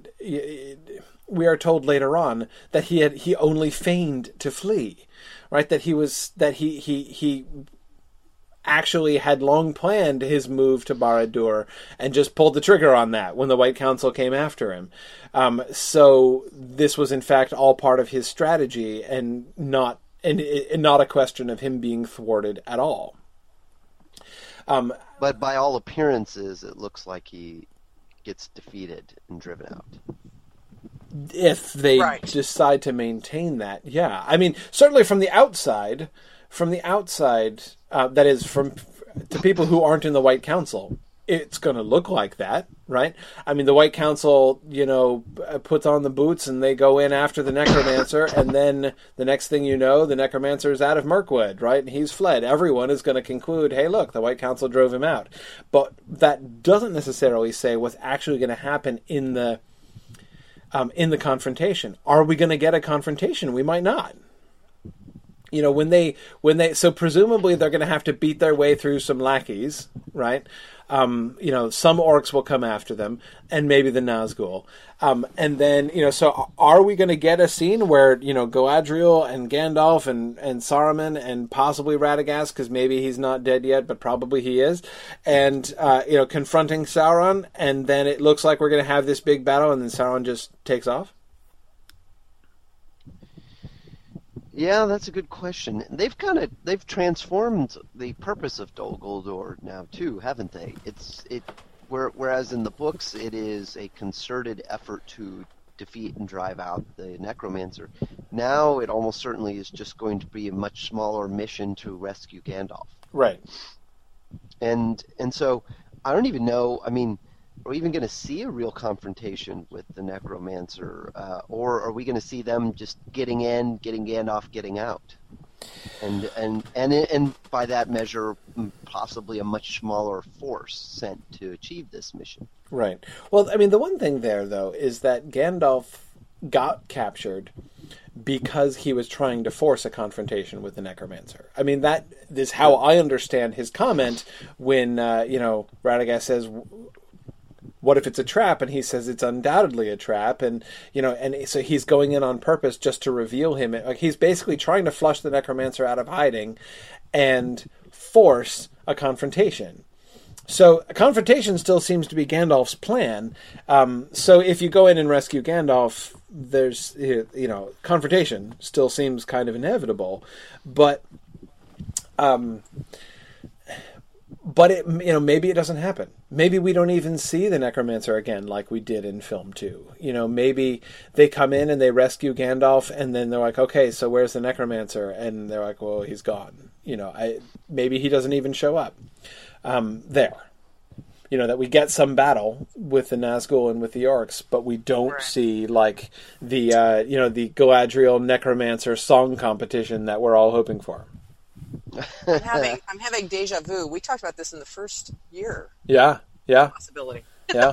we are told later on that he had he only feigned to flee, right? That he was that he he he. actually had long planned his move to Barad-dûr and just pulled the trigger on that when the White Council came after him. Um, so this was in fact all part of his strategy and not and, and not a question of him being thwarted at all. Um, but by all appearances, it looks like he gets defeated and driven out. If they right. decide to maintain that, yeah. I mean, certainly from the outside, from the outside, uh, that is, from to people who aren't in the White Council, it's going to look like that, right? I mean, the White Council, you know, puts on the boots and they go in after the Necromancer, and then the next thing you know, the Necromancer is out of Mirkwood, right? And he's fled. Everyone is going to conclude, hey, look, the White Council drove him out. But that doesn't necessarily say what's actually going to happen in the um, in the confrontation. Are we going to get a confrontation? We might not. You know, when they, when they, so presumably they're going to have to beat their way through some lackeys, right? Um, you know, some orcs will come after them, and maybe the Nazgul. Um, and then, you know, so are we going to get a scene where, you know, Galadriel and Gandalf and, and Saruman and possibly Radagast, because maybe he's not dead yet, but probably he is, and, uh, you know, confronting Sauron, and then it looks like we're going to have this big battle, and then Sauron just takes off? Yeah, that's a good question. They've kind of they've transformed the purpose of Dol Guldur now too, haven't they? It's it where, whereas in the books it is a concerted effort to defeat and drive out the Necromancer. Now it almost certainly is just going to be a much smaller mission to rescue Gandalf. Right. And and so I don't even know. I mean, are we even going to see a real confrontation with the Necromancer, uh, or are we going to see them just getting in, getting Gandalf, getting out, and and and and by that measure, possibly a much smaller force sent to achieve this mission? Right. Well, I mean, the one thing there though is that Gandalf got captured because he was trying to force a confrontation with the Necromancer. I mean, that is how I understand his comment when, uh, you know, Radagast says, what if it's a trap? And he says it's undoubtedly a trap. And, you know, and so he's going in on purpose just to reveal him. Like, he's basically trying to flush the Necromancer out of hiding and force a confrontation. So a confrontation still seems to be Gandalf's plan. Um, so if you go in and rescue Gandalf, there's, you know, confrontation still seems kind of inevitable. But, um, but it, you know, maybe it doesn't happen. Maybe we don't even see the Necromancer again like we did in film two. You know, maybe they come in and they rescue Gandalf, and then they're like, okay, so where's the Necromancer? And they're like, well, he's gone. You know, I maybe he doesn't even show up. Um, there, you know, that we get some battle with the Nazgul and with the orcs, but we don't Right. see like the uh, you know the Galadriel Necromancer song competition that we're all hoping for. I'm having I'm having deja vu. We talked about this in the first year. Yeah, yeah, Possibility. yeah,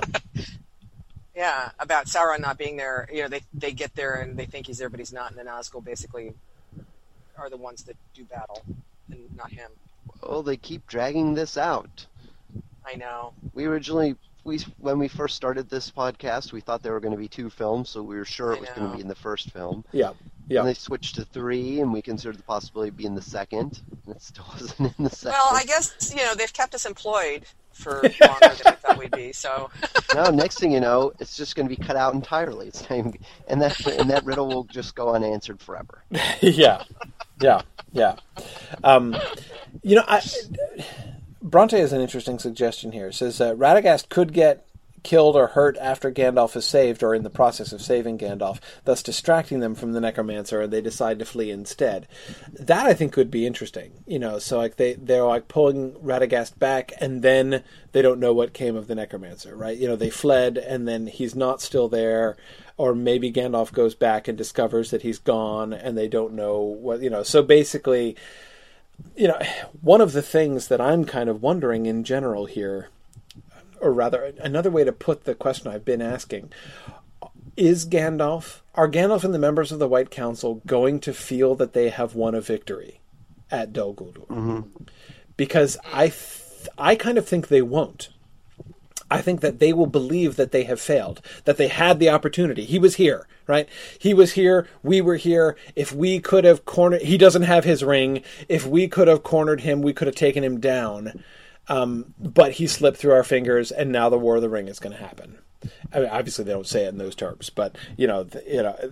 Yeah, about Sauron not being there. You know, they they get there and they think he's there, but he's not. And the Nazgul basically are the ones that do battle, and not him. Oh, they keep dragging this out. I know. We originally, we when we first started this podcast, we thought there were going to be two films, so we were sure I it was going know. to be in the first film. yeah, yeah. And they switched to three, and we considered the possibility of being the second. And it still wasn't in the second. Well, I guess, you know, they've kept us employed for longer than we thought we'd be, so... Now, next thing you know, it's just going to be cut out entirely. It's not even, and that and that riddle will just go unanswered forever. yeah, yeah, yeah. Um, you know, I, Bronte has an interesting suggestion here. It says uh, Radagast could get killed or hurt after Gandalf is saved or in the process of saving Gandalf, thus distracting them from the Necromancer, and they decide to flee instead. That, I think, could be interesting. You know, so like they, they're like pulling Radagast back, and then they don't know what came of the Necromancer, right? You know, they fled, and then he's not still there, or maybe Gandalf goes back and discovers that he's gone, and they don't know what, you know. So basically, you know, one of the things that I'm kind of wondering in general here, or rather, another way to put the question I've been asking, is Gandalf, are Gandalf and the members of the White Council going to feel that they have won a victory at Dol Guldur? Mm-hmm. Because I, th- I kind of think they won't. I think that they will believe that they have failed, that they had the opportunity. He was here, right? He was here. We were here. If we could have cornered, he doesn't have his ring. If we could have cornered him, we could have taken him down. Um, but he slipped through our fingers, and now the War of the Ring is going to happen. I mean, obviously, they don't say it in those terms, but you know, th- you know,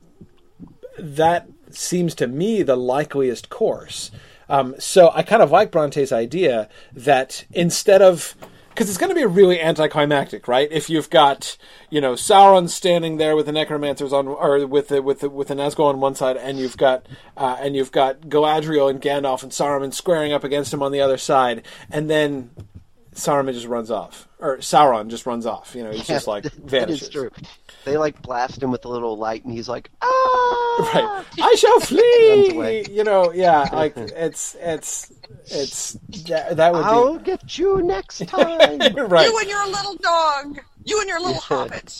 that seems to me the likeliest course. Um, so I kind of like Bronte's idea that instead of, because it's going to be really anticlimactic, right? If you've got, you know, Sauron standing there with the Necromancers on, or with the with the with the Nazgul on one side, and you've got uh, and you've got Galadriel and Gandalf and Saruman squaring up against him on the other side, and then Saruman just runs off, or Sauron just runs off. You know, he's just like vanishes. That is true. They like blast him with a little light, and he's like, ah! Right. I shall Runs flee. away. You know, yeah, like it's it's it's that, that would I'll be get you next time. right. You and your little dog! You and your little hobbit!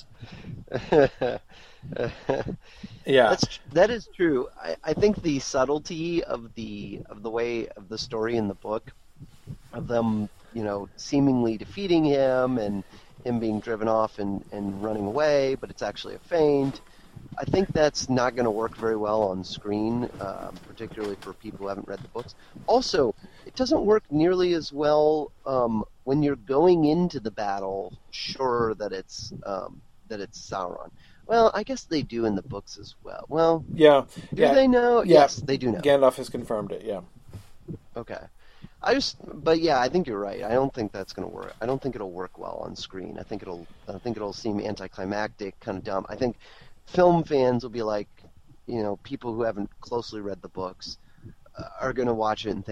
Yeah. That's that is true. I, I think the subtlety of the of the way of the story in the book, of them, you know, seemingly defeating him and him being driven off and, and running away, but it's actually a feint. I think that's not going to work very well on screen, um, particularly for people who haven't read the books. Also, it doesn't work nearly as well um, when you're going into the battle sure that it's um, that it's Sauron. Well, I guess they do in the books as well. Well, Yeah. do yeah. they know? Yeah. Yes, they do know. Gandalf has confirmed it, yeah. Okay. I just, but yeah, I think you're right. I don't think that's going to work. I don't think it'll work well on screen. I think it'll, I think it'll seem anticlimactic, kind of dumb. I think film fans will be like, you know, people who haven't closely read the books uh, are going to watch it and think,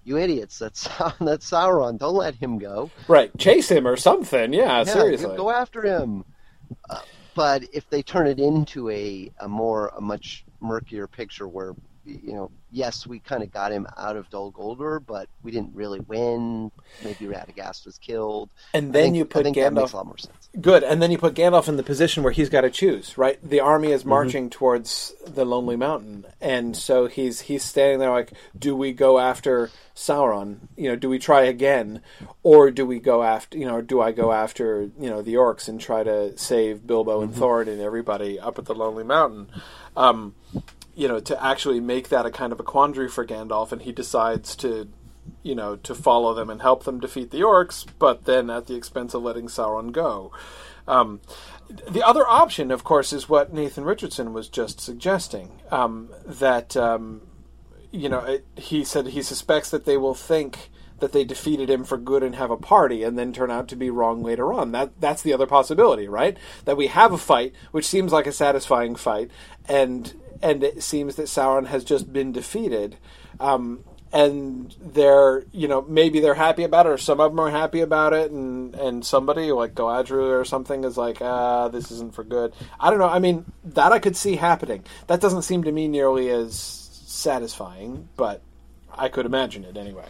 you idiots, that's that's Sauron. Don't let him go. Right, chase him or something. Yeah, yeah seriously, go after him. Uh, but if they turn it into a, a more a much murkier picture where, you know, yes, we kind of got him out of Dol Guldur, but we didn't really win. Maybe Radagast was killed. And then think, you put I think Gandalf. That makes a lot more sense. Good, and then you put Gandalf in the position where he's got to choose. Right, the army is marching Mm-hmm. towards the Lonely Mountain, and so he's he's standing there like, do we go after Sauron? You know, do we try again, or do we go after? You know, do I go after you know the orcs and try to save Bilbo and Mm-hmm. Thorin and everybody up at the Lonely Mountain? Um, you know, to actually make that a kind of a quandary for Gandalf, and he decides to, you know, to follow them and help them defeat the orcs, but then at the expense of letting Sauron go. Um, the other option, of course, is what Nathan Richardson was just suggesting, um, that, um, you know, it, he said he suspects that they will think that they defeated him for good and have a party and then turn out to be wrong later on. That That's the other possibility, right? That we have a fight, which seems like a satisfying fight, and and it seems that Sauron has just been defeated, um, and they're, you know, maybe they're happy about it, or some of them are happy about it, and, and somebody like Galadriel or something is like, ah, this isn't for good. I don't know. I mean, that I could see happening. That doesn't seem to me nearly as satisfying, but I could imagine it anyway.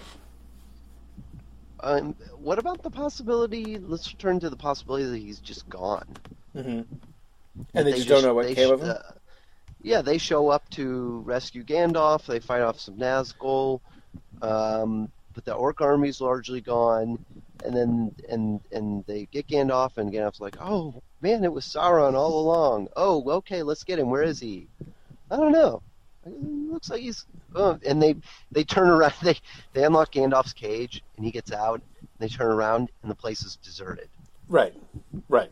Um, what about the possibility? Let's return to the possibility that he's just gone. Mm-hmm. And they, they just don't know what came sh- of him? Uh, yeah, they show up to rescue Gandalf. They fight off some Nazgul, um, but the orc army's largely gone. And then and and they get Gandalf, and Gandalf's like, "Oh man, it was Sauron all along. Oh, okay, let's get him. Where is he? I don't know. It looks like he's." Oh. And they they turn around. They they unlock Gandalf's cage, and he gets out. And they turn around, and the place is deserted. Right, right.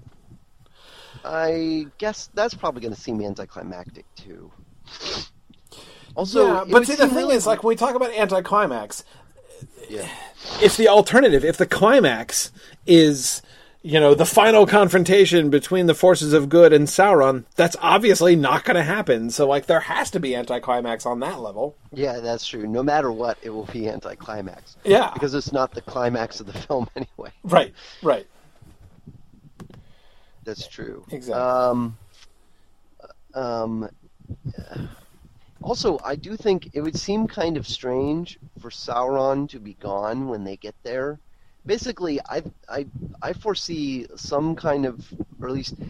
I guess that's probably going to seem anticlimactic too. Also, yeah, but see, the thing really... is, like, when we talk about anticlimax, yeah. if the alternative, if the climax is, you know, the final confrontation between the forces of good and Sauron, that's obviously not going to happen. So, like, there has to be anticlimax on that level. Yeah, that's true. No matter what, it will be anticlimax. Yeah. Because it's not the climax of the film anyway. Right, right. That's true. Exactly. Um, um, also, I do think it would seem kind of strange for Sauron to be gone when they get there. Basically, I, I, I foresee some kind of, or at least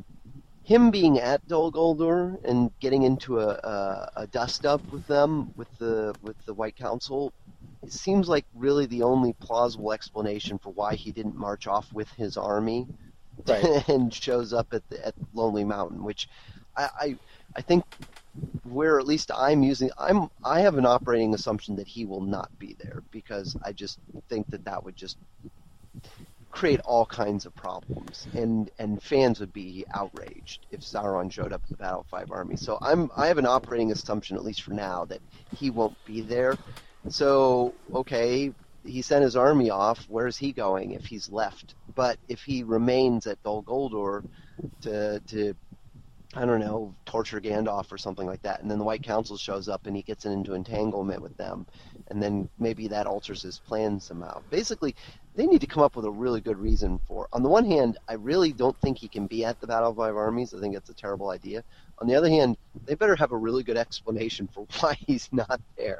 him being at Dol Guldur and getting into a, a, a dust-up with them, with the with the White Council. It seems like really the only plausible explanation for why he didn't march off with his army. Right. And shows up at the, at Lonely Mountain, which I, I I think where at least I'm using I'm I have an operating assumption that he will not be there, because I just think that that would just create all kinds of problems, and and fans would be outraged if Sauron showed up at the Battle of Five Armies. So I'm I have an operating assumption, at least for now, that he won't be there. So okay. He sent his army off. Where's he going if he's left? But if he remains at Dol Guldur to, to, I don't know, torture Gandalf or something like that, and then the White Council shows up and he gets into entanglement with them, and then maybe that alters his plans somehow. Basically, they need to come up with a really good reason for. On the one hand, I really don't think he can be at the Battle of Five Armies. I think that's a terrible idea. On the other hand, they better have a really good explanation for why he's not there.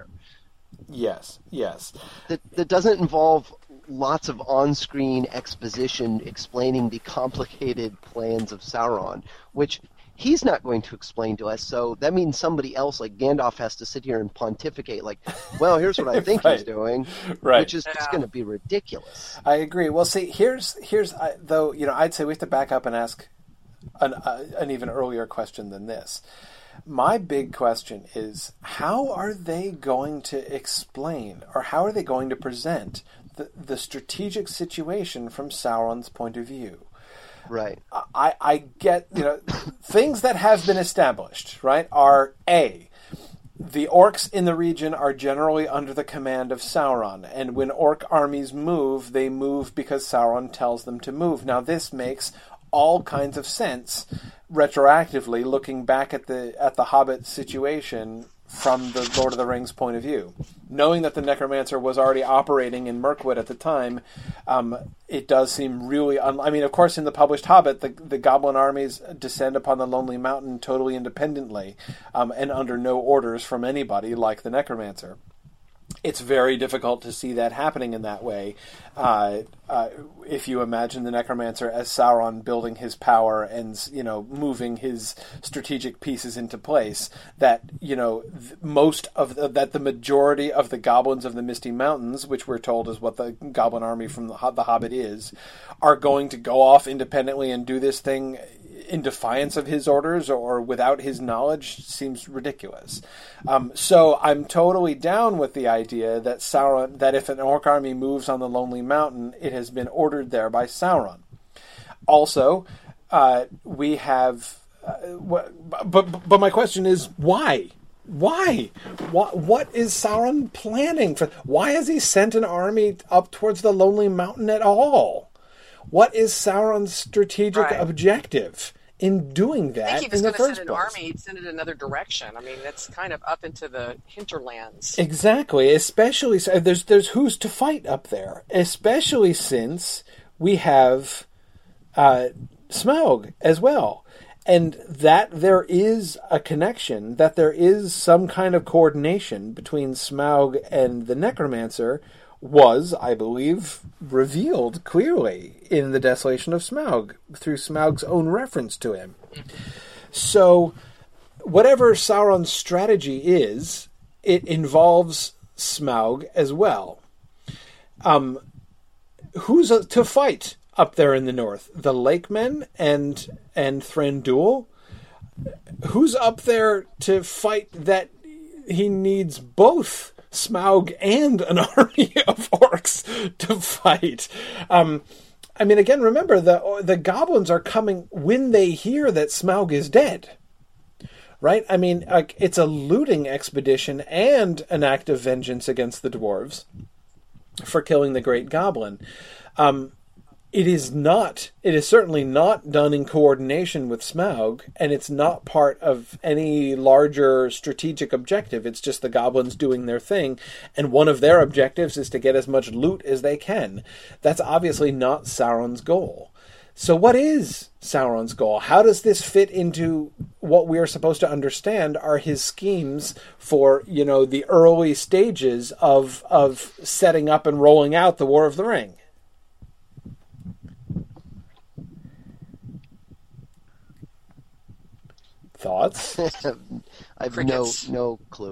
Yes, yes. That that doesn't involve lots of on-screen exposition explaining the complicated plans of Sauron, which he's not going to explain to us. So that means somebody else, like Gandalf, has to sit here and pontificate, like, well, here's what I think right. he's doing, right. which is yeah. just going to be ridiculous. I agree. Well, see, here's here's uh, though, you know, I'd say we have to back up and ask an uh, an even earlier question than this. My big question is, how are they going to explain, or how are they going to present the, the strategic situation from Sauron's point of view? Right. I, I get, you know, things that have been established, right, are A, the orcs in the region are generally under the command of Sauron, and when orc armies move, they move because Sauron tells them to move. Now, this makes all kinds of sense retroactively, looking back at the at the Hobbit situation from the Lord of the Rings point of view. Knowing that the Necromancer was already operating in Mirkwood at the time, um, it does seem really... Un- I mean, of course, in the published Hobbit, the, the goblin armies descend upon the Lonely Mountain totally independently um, and under no orders from anybody like the Necromancer. It's very difficult to see that happening in that way. Uh, uh, if you imagine the Necromancer as Sauron building his power and, you know, moving his strategic pieces into place, that, you know, th- most of the, that the majority of the goblins of the Misty Mountains, which we're told is what the goblin army from the, the Hobbit is, are going to go off independently and do this thing in defiance of his orders or without his knowledge seems ridiculous. Um, so I'm totally down with the idea that Sauron, that if an orc army moves on the Lonely Mountain, it has been ordered there by Sauron. Also, uh, we have, uh, wh- but but my question is why? Why? What what is Sauron planning for? Why has he sent an army up towards the Lonely Mountain at all? What is Sauron's strategic right. objective in doing that? I think he was going to send an place? army, he'd send it another direction. I mean, that's kind of up into the hinterlands. Exactly. Especially, there's there's who's to fight up there. Especially since we have uh, Smaug as well. And that there is a connection, that there is some kind of coordination between Smaug and the Necromancer was, I believe, revealed clearly in the Desolation of Smaug through Smaug's own reference to him. So, whatever Sauron's strategy is, it involves Smaug as well. Um, who's uh, to fight up there in the north? The Lakemen and and Thranduil? Who's up there to fight that he needs both Smaug and an army of orcs to fight? Um, I mean, again, remember, the the goblins are coming when they hear that Smaug is dead. Right? I mean, like, it's a looting expedition and an act of vengeance against the dwarves for killing the Great Goblin. Um, it is not, it is certainly not done in coordination with Smaug, and it's not part of any larger strategic objective. It's just the goblins doing their thing, and one of their objectives is to get as much loot as they can. That's obviously not Sauron's goal. So what is Sauron's goal? How does this fit into what we are supposed to understand are his schemes for, you know, the early stages of of setting up and rolling out the War of the Ring? Thoughts? I have no, no clue.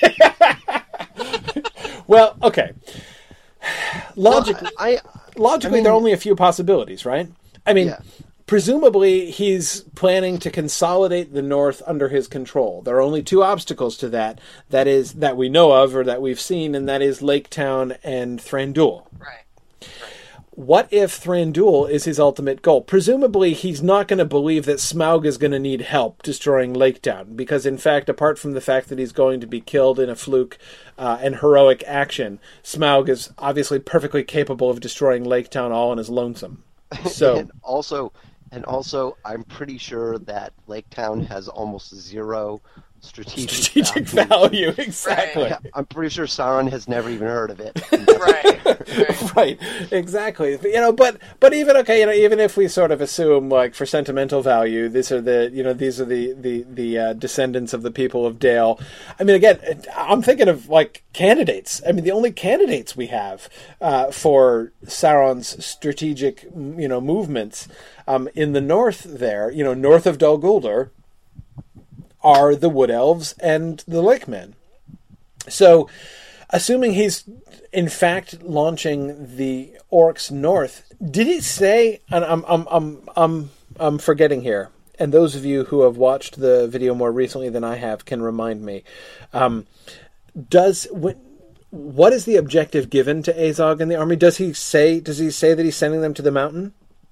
Well, okay. Logically, no, I, I, logically I mean, there are only a few possibilities, right? I mean, yeah. Presumably he's planning to consolidate the North under his control. There are only two obstacles to that, that is, that we know of or that we've seen, and that is Lake Town and Thranduil. Right. right. What if Thranduil is his ultimate goal? Presumably he's not going to believe that Smaug is going to need help destroying Lake Town, because in fact, apart from the fact that he's going to be killed in a fluke uh, and heroic action, Smaug is obviously perfectly capable of destroying Lake Town all on his lonesome. So and also, and also, I'm pretty sure that Lake Town has almost zero strategic, strategic value. value. Exactly. Right. I'm pretty sure Sauron has never even heard of it. right. right. Right. Exactly. You know, but but even okay, you know, even if we sort of assume, like, for sentimental value, these are the you know these are the the the uh, descendants of the people of Dale. I mean, again, I'm thinking of like candidates. I mean, the only candidates we have uh, for Sauron's strategic, you know, movements um, in the north there, you know, north of Dol Guldur, are the Wood Elves and the Lakemen. So, assuming he's in fact launching the orcs north, did it say? And I'm I'm I'm I'm I'm forgetting here. And those of you who have watched the video more recently than I have can remind me. Um, does what? What is the objective given to Azog and the army? Does he say? Does he say that he's sending them to the mountain?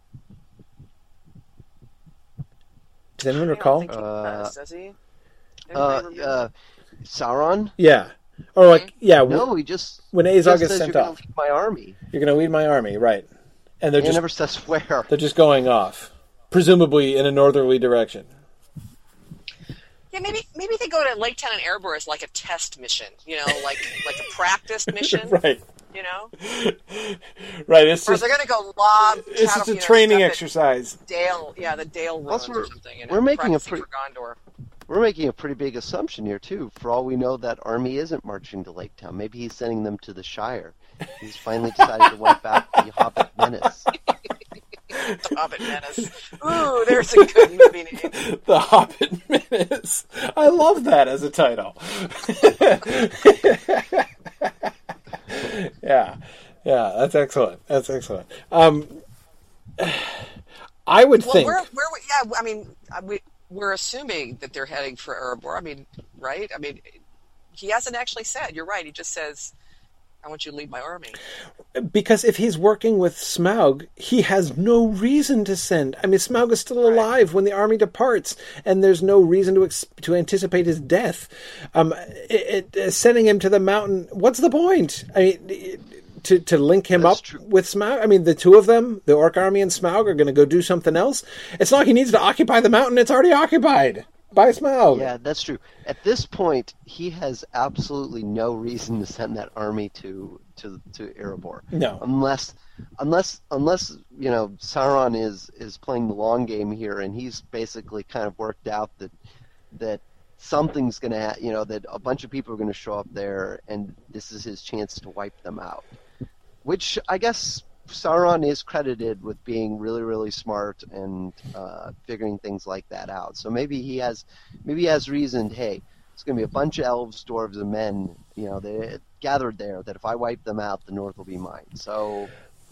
Does anyone recall? I don't think he does, does he? Uh, uh, Sauron? Yeah. Or like, yeah. No, he just when Azog just is says, sent you're off. Gonna lead my army. You're going to lead my army, right? And they're he just never says where. They're just going off, presumably in a northerly direction. Yeah, maybe maybe they go to Lake Town and Erebor as like a test mission, you know, like like a practice mission, right? You know, right. It's or just, they're going to go lob. It's cattle, just a you know, training stuff exercise. at Dale, yeah, the Dale runs Plus we're- or something. You know, we're making a practicing pretty- for Gondor. We're making a pretty big assumption here, too. For all we know, that army isn't marching to Lake Town. Maybe he's sending them to the Shire. He's finally decided to wipe out the Hobbit menace. The Hobbit Menace. Ooh, there's a good movie name. The Hobbit Menace. I love that as a title. yeah, yeah, that's excellent. That's excellent. Um, I would Well, think. we're, we're, yeah, I mean, we, we're assuming that they're heading for Erebor. I mean, right? I mean, he hasn't actually said. You're right. He just says, I want you to lead my army. Because if he's working with Smaug, he has no reason to send. I mean, Smaug is still alive when the army departs, and there's no reason to ex- to anticipate his death. Um, it, it, sending him to the mountain, what's the point? I mean, it, to to link him That's up true. with Smaug. I mean, the two of them, the Orc army and Smaug, are going to go do something else. It's not like he needs to occupy the mountain; it's already occupied by Smaug. Yeah, that's true. At this point, he has absolutely no reason to send that army to to to Erebor. No. unless unless unless you know Sauron is is playing the long game here, and he's basically kind of worked out that that something's gonna ha- you know that a bunch of people are gonna show up there, and this is his chance to wipe them out. Which I guess Sauron is credited with being really, really smart and uh, figuring things like that out. So maybe he has, maybe he has reasoned, hey, it's going to be a bunch of elves, dwarves, and men, you know, they gathered there. That if I wipe them out, the North will be mine. So,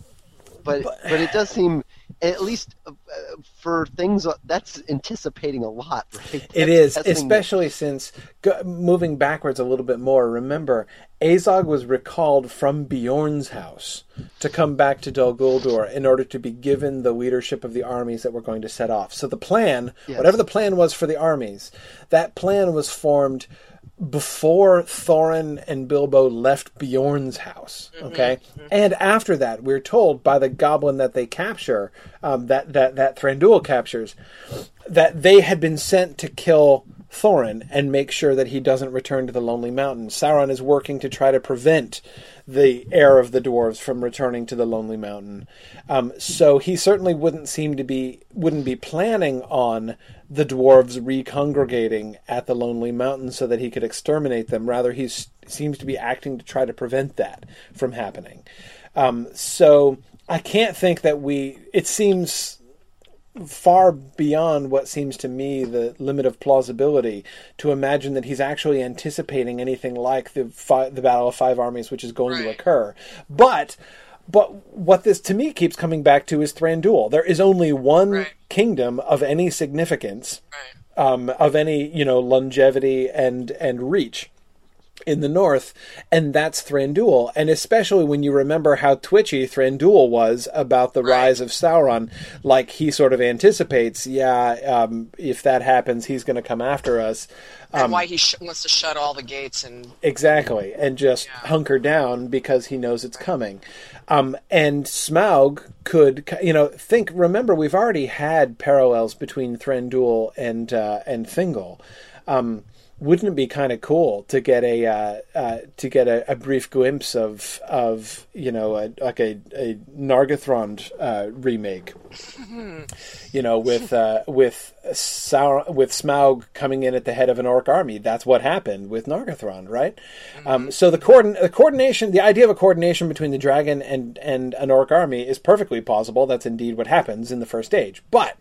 but but, but it does seem, at least uh, for things that's anticipating a lot, right? It That's is, testing- especially since go, moving backwards a little bit more. Remember, Azog was recalled from Bjorn's house to come back to Dol Guldur in order to be given the leadership of the armies that were going to set off. So the plan, Yes. whatever the plan was for the armies, that plan was formed before Thorin and Bilbo left Bjorn's house, okay? Mm-hmm. And after that, we're told by the goblin that they capture, um, that, that, that Thranduil captures, that they had been sent to kill Thorin and make sure that he doesn't return to the Lonely Mountain. Sauron is working to try to prevent the heir of the dwarves from returning to the Lonely Mountain. Um, so he certainly wouldn't seem to be wouldn't be planning on the dwarves recongregating at the Lonely Mountain so that he could exterminate them. Rather, he seems to be acting to try to prevent that from happening. Um, so I can't think that we. It seems far beyond what seems to me the limit of plausibility to imagine that he's actually anticipating anything like the fi- the Battle of Five Armies, which is going Right. to occur. But but what this to me keeps coming back to is Thranduil. There is only one Right. kingdom of any significance, Right. um, of any you know longevity and and reach in the north, and that's Thranduil. And especially when you remember how twitchy Thranduil was about the Right. rise of Sauron, like he sort of anticipates, yeah, um, if that happens, he's going to come after us. And Um, why he sh- wants to shut all the gates and Exactly, and just Yeah. hunker down because he knows it's coming. Um, and Smaug could, you know, think. Remember, we've already had parallels between Thranduil and uh, and Thingol. Um, wouldn't it be kind of cool to get a uh, uh, to get a, a brief glimpse of of you know a, like a, a Nargothrond uh, remake? You know, with uh, with Saur- with Smaug coming in at the head of an orc army. That's what happened with Nargothrond, right? Mm-hmm. Um, so the, coordin- the coordination, the idea of a coordination between the dragon and and an orc army is perfectly plausible. That's indeed what happens in the first age. But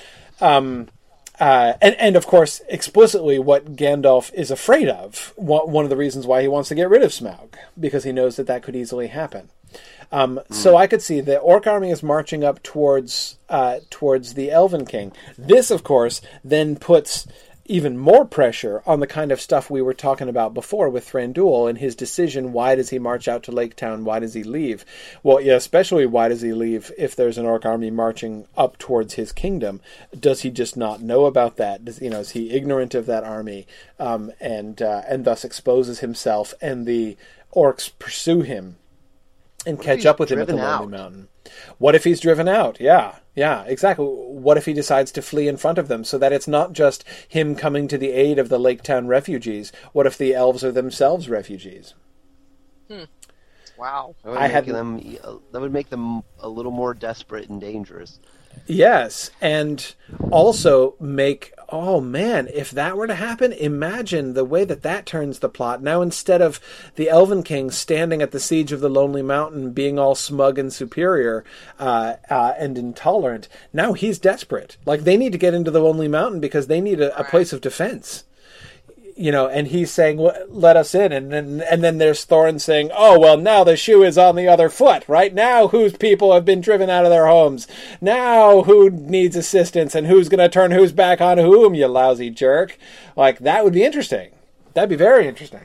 um, uh, and and of course, explicitly, what Gandalf is afraid of. One of the reasons why he wants to get rid of Smaug, because he knows that that could easily happen. Um, mm. So I could see the orc army is marching up towards uh, towards the Elven King. This, of course, then puts even more pressure on the kind of stuff we were talking about before with Thranduil and his decision. Why does he march out to Lake Town? Why does he leave? Well, yeah, especially why does he leave if there's an orc army marching up towards his kingdom? Does he just not know about that? Does, you know, is he ignorant of that army um, and uh, and thus exposes himself, and the orcs pursue him and catch up with him at the Lonely Mountain? What if he's driven out? Yeah, yeah, exactly. What if he decides to flee in front of them so that it's not just him coming to the aid of the Lake Town refugees? What if the elves are themselves refugees? Hmm. Wow. That would, I make had them, that would make them a little more desperate and dangerous. Yes, and also make, oh man, if that were to happen, imagine the way that that turns the plot. Now, instead of the Elven King standing at the siege of the Lonely Mountain being all smug and superior uh, uh, and intolerant, now he's desperate. Like, they need to get into the Lonely Mountain because they need a, a place of defense. You know, and he's saying, well, let us in. And then, and then there's Thorin saying, oh, well, now the shoe is on the other foot, right? Now whose people have been driven out of their homes? Now who needs assistance and who's going to turn whose back on whom, you lousy jerk? Like, that would be interesting. That'd be very interesting.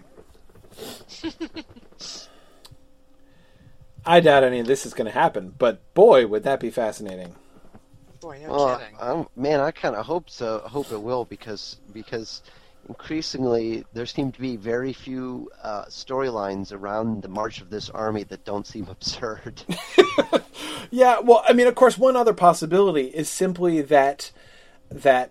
I doubt any of this is going to happen, but boy, would that be fascinating. Boy, no Well, kidding. I'm, man, I kind of hope so. I hope it will because because increasingly there seem to be very few uh, storylines around the march of this army that don't seem absurd. Yeah, well, I mean, of course, one other possibility is simply that that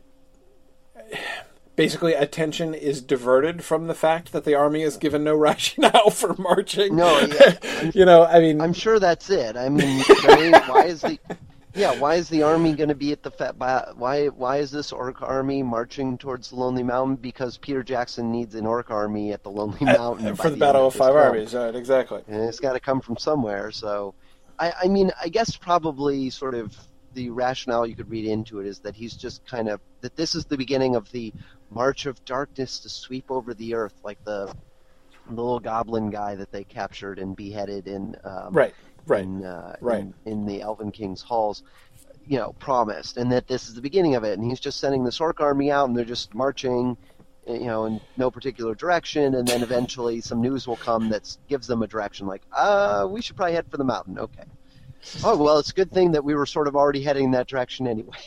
basically attention is diverted from the fact that the army is given no rationale for marching. No, yeah, you know, I mean, I'm sure that's it. I mean, I mean why is the yeah? Why is the army going to be at the fat? Why why is this orc army marching towards the Lonely Mountain? Because Peter Jackson needs an orc army at the Lonely Mountain for the Battle of Five Armies, right? Exactly. And it's got to come from somewhere. So, I, I mean, I guess probably sort of the rationale you could read into it is that he's just kind of that this is the beginning of the march of darkness to sweep over the earth, like the the little goblin guy that they captured and beheaded in um, right, right, in, uh, right. in, in the Elven King's halls, you know, promised, and that this is the beginning of it, and he's just sending this orc army out, and they're just marching, you know, in no particular direction, and then eventually some news will come that gives them a direction, like, uh, we should probably head for the mountain. Okay. Oh, well, it's a good thing that we were sort of already heading in that direction anyway.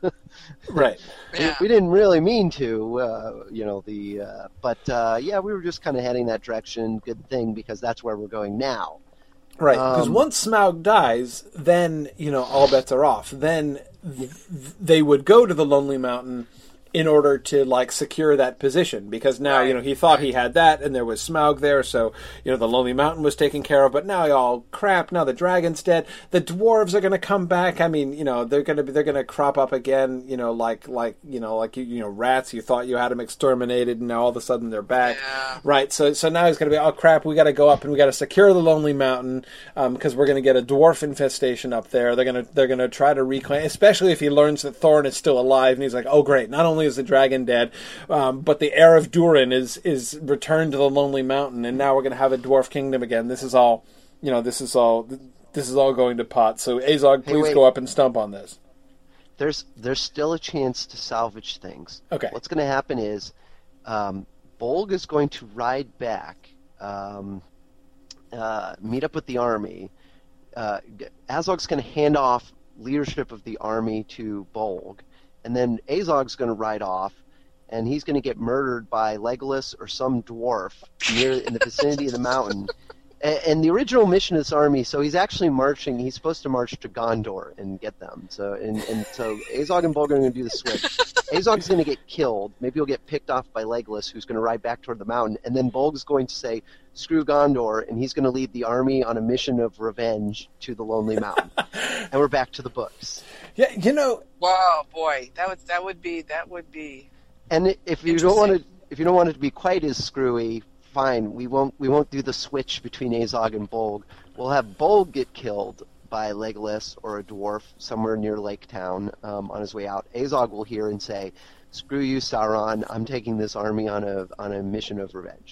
Right. Yeah. We, we didn't really mean to, uh, you know, the, uh, but, uh, yeah, we were just kind of heading that direction. Good thing, because that's where we're going now. Right, because Um, once Smaug dies, then, you know, all bets are off. Then th- they would go to the Lonely Mountain in order to, like, secure that position. Because now, Right. you know, he thought he had that, and there was Smaug there, so, you know, the Lonely Mountain was taken care of. But now, all crap, now the dragon's dead. The dwarves are going to come back. I mean, you know, they're going to be, they're going to crop up again, you know, like, like, you know, like, you, you know, rats. You thought you had them exterminated, and now all of a sudden they're back. Yeah. Right, so so now he's going to be, oh crap, we got to go up and we got to secure the Lonely Mountain because we're going to get a dwarf infestation up there. They're going to they're going to try to reclaim, especially if he learns that Thorin is still alive, and he's like, oh great, not only is the dragon dead, um, but the heir of Durin is is returned to the Lonely Mountain, and now we're going to have a dwarf kingdom again. This is all, you know, this is all this is all going to pot. So Azog, Hey, please wait. go up and stump on this. There's there's still a chance to salvage things. Okay. What's going to happen is um, Bolg is going to ride back, um, uh, meet up with the army. Uh, Azog's going to hand off leadership of the army to Bolg, and then Azog's going to ride off, and he's going to get murdered by Legolas or some dwarf near in the vicinity of the mountain. And, and the original mission of this army, so he's actually marching. He's supposed to march to Gondor and get them. So and, and so Azog and Bolg are going to do the switch. Azog's going to get killed. Maybe he'll get picked off by Legolas, who's going to ride back toward the mountain. And then Bolg's going to say, "Screw Gondor," and he's going to lead the army on a mission of revenge to the Lonely Mountain. And we're back to the books. Yeah, you know, Whoa, boy, that would that would be that would be. And if you don't want to, if you don't want it to be quite as screwy, fine. We won't. We won't do the switch between Azog and Bolg. We'll have Bolg get killed by Legolas or a dwarf somewhere near Lake Town um, on his way out. Azog will hear and say, "Screw you, Sauron. I'm taking this army on a on a mission of revenge."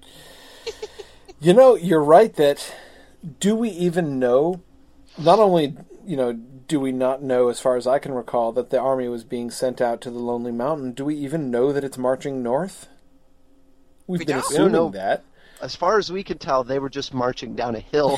You know, you're right that do we even know, not only, you know, do we not know, as far as I can recall, that the army was being sent out to the Lonely Mountain, do we even know that it's marching north? We've We been don't. assuming We don't know. that. As far as we could tell, they were just marching down a hill.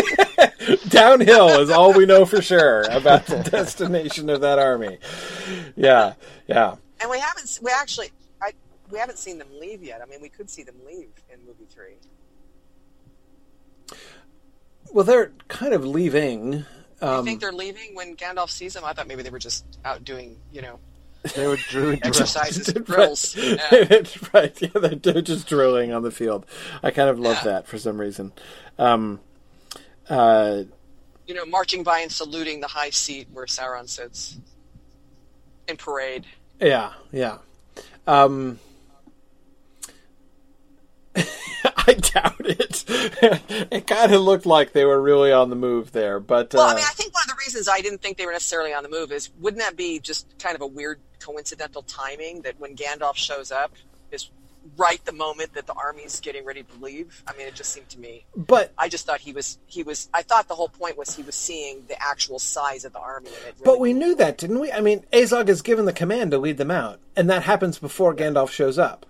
Downhill is all we know for sure about the destination of that army. Yeah, yeah. And we haven't we actually I we haven't seen them leave yet. I mean, we could see them leave in movie three. Well, they're kind of leaving. Um, you think they're leaving when Gandalf sees them? I thought maybe they were just out doing, you know, They were doing exercises, Right. drills. Yeah. Right, yeah, they're, they're just drilling on the field. I kind of love Yeah. that for some reason. Um, uh, You know, marching by and saluting the high seat where Sauron sits in parade. yeah, yeah. Um, I doubt it. It kind of looked like they were really on the move there, but Well, uh, I mean, I think one of the reasons I didn't think they were necessarily on the move is, wouldn't that be just kind of a weird coincidental timing that when Gandalf shows up is right the moment that the army's getting ready to leave? I mean, it just seemed to me. but I just thought he was, he was, I thought the whole point was he was seeing the actual size of the army. And it really but we knew that, didn't we? I mean, Azog is given the command to lead them out, and that happens before Gandalf shows up.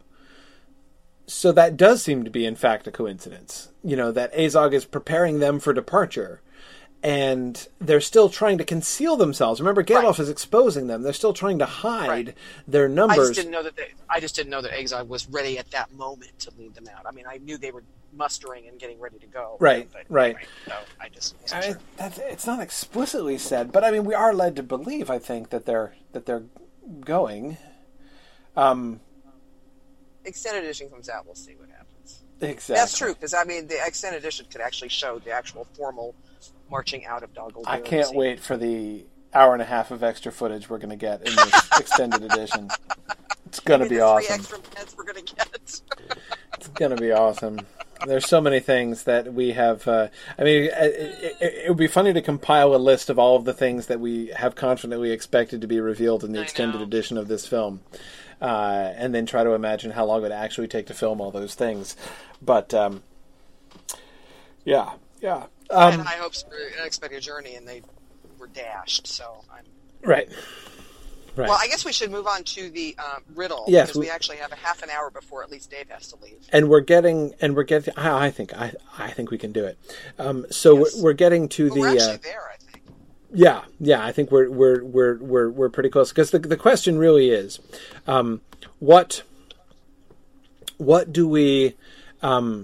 So that does seem to be, in fact, a coincidence. You know, that Azog is preparing them for departure, and they're still trying to conceal themselves. Remember, Gandalf Right. is exposing them. They're still trying to hide Right. their I numbers. just didn't know that they, I just didn't know that Azog was ready at that moment to lead them out. I mean, I knew they were mustering and getting ready to go. Right, but right. anyway, so I just wasn't I mean, sure. that's, it's not explicitly said, but I mean, we are led to believe, I think, that they're that they're going. Um, Extended edition comes out, we'll see what happens. exactly. That's true, because I mean, the extended edition could actually show the actual formal marching out of Dol Guldur. I can't wait for the hour and a half of extra footage we're going to get in this extended edition. It's going to Maybe be the awesome. Three extra minutes we're going to get. It's going to be awesome. There's so many things that we have. Uh, I mean, it, it, it would be funny to compile a list of all of the things that we have confidently expected to be revealed in the I extended know. edition of this film, uh, and then try to imagine how long it would actually take to film all those things. But um, yeah, yeah, I had um, high hopes for an unexpected journey, and they were dashed. So I'm. right, right. Well, I guess we should move on to the um, riddle, Yes, because we, we- actually have a half an hour before at least Dave has to leave. and we're getting, and we're getting. I, I think, I, I think we can do it. Um, so Yes. we're, we're getting to Well, the. we're actually uh, there, I think. Yeah, yeah, I think we're we're we're we're we're pretty close, because the the question really is, um, what what do we um,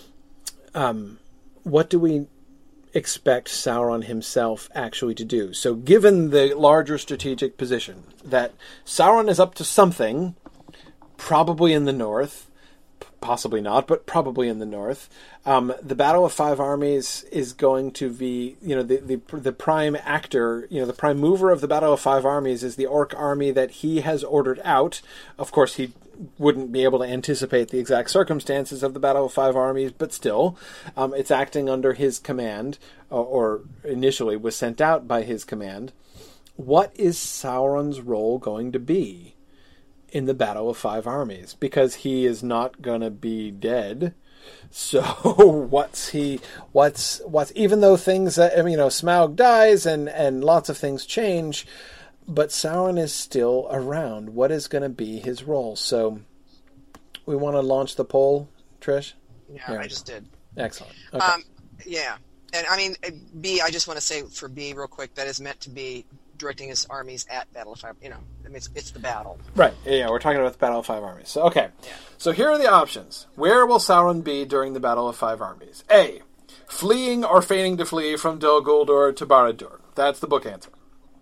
um, what do we expect Sauron himself actually to do? So, given the larger strategic position that Sauron is up to something, probably in the north, possibly not, but probably in the north. Um, the Battle of Five Armies is going to be, you know, the, the the prime actor, you know, the prime mover of the Battle of Five Armies is the Orc army that he has ordered out. Of course, he wouldn't be able to anticipate the exact circumstances of the Battle of Five Armies, but still, um, it's acting under his command, or, or initially was sent out by his command. What is Sauron's role going to be in the Battle of Five Armies? Because he is not going to be dead. So what's he? What's what's? Even though things, uh, I mean, you know, Smaug dies and and lots of things change, but Sauron is still around. What is going to be his role? So we want to launch the poll, Trish. Yeah, Here. I just did. Excellent. Okay. Um, yeah, and I mean, B. I just want to say for B real quick that is meant to be directing his armies at Battle of Five. You know, I mean, it's, it's the battle. Right, yeah, we're talking about the Battle of Five Armies. So, okay. So here are the options. Where will Sauron be during the Battle of Five Armies? A. Fleeing or feigning to flee from Dol Guldur to Barad-dûr. That's the book answer.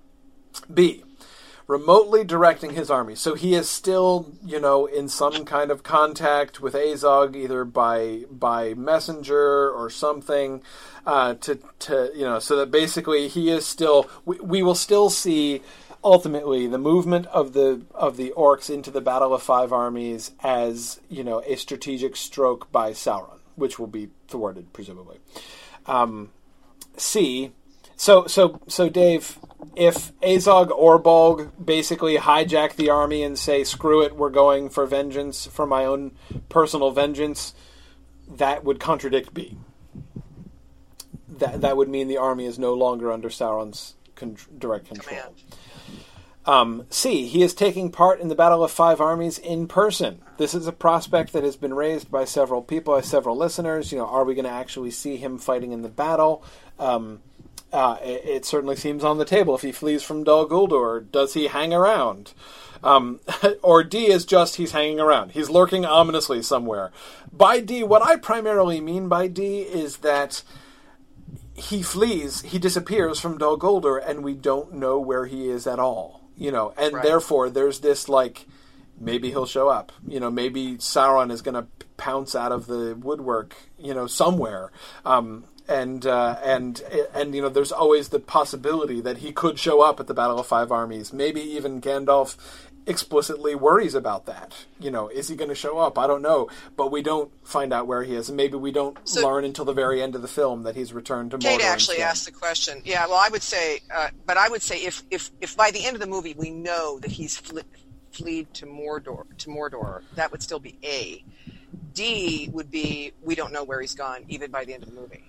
B. Remotely directing his army. So he is still, you know, in some kind of contact with Azog, either by by messenger or something, uh, to, to, you know, so that basically he is still, we, we will still see ultimately the movement of the of the orcs into the Battle of Five Armies as, you know, a strategic stroke by Sauron, which will be thwarted, presumably. Um, C. So, so, so, Dave, if Azog or Bolg basically hijack the army and say, screw it, we're going for vengeance, for my own personal vengeance, that would contradict B. That that would mean the army is no longer under Sauron's con- direct control. Command. Um, C. He is taking part in the Battle of Five Armies in person. This is a prospect that has been raised by several people, by several listeners. You know, are we going to actually see him fighting in the battle? Um, uh, it, it certainly seems on the table. If he flees from Dol Guldur, does he hang around? Um, or D is just he's hanging around. He's lurking ominously somewhere. By D, what I primarily mean by D is that he flees, he disappears from Dol Guldur, and we don't know where he is at all. You know, and Right. therefore there's this like, maybe he'll show up. You know, maybe Sauron is going to pounce out of the woodwork, you know, somewhere. Um, and uh, and and you know, there's always the possibility that he could show up at the Battle of Five Armies. Maybe even Gandalf explicitly worries about that. You know, is he going to show up? I don't know, but we don't find out where he is, and maybe we don't So- learn until the very end of the film that he's returned to Mordor. Kate actually instead. asked the question. Yeah, well, I would say, uh, but I would say if, if, if by the end of the movie we know that he's fle- fleed to Mordor, to Mordor, that would still be A. D would be we don't know where he's gone, even by the end of the movie.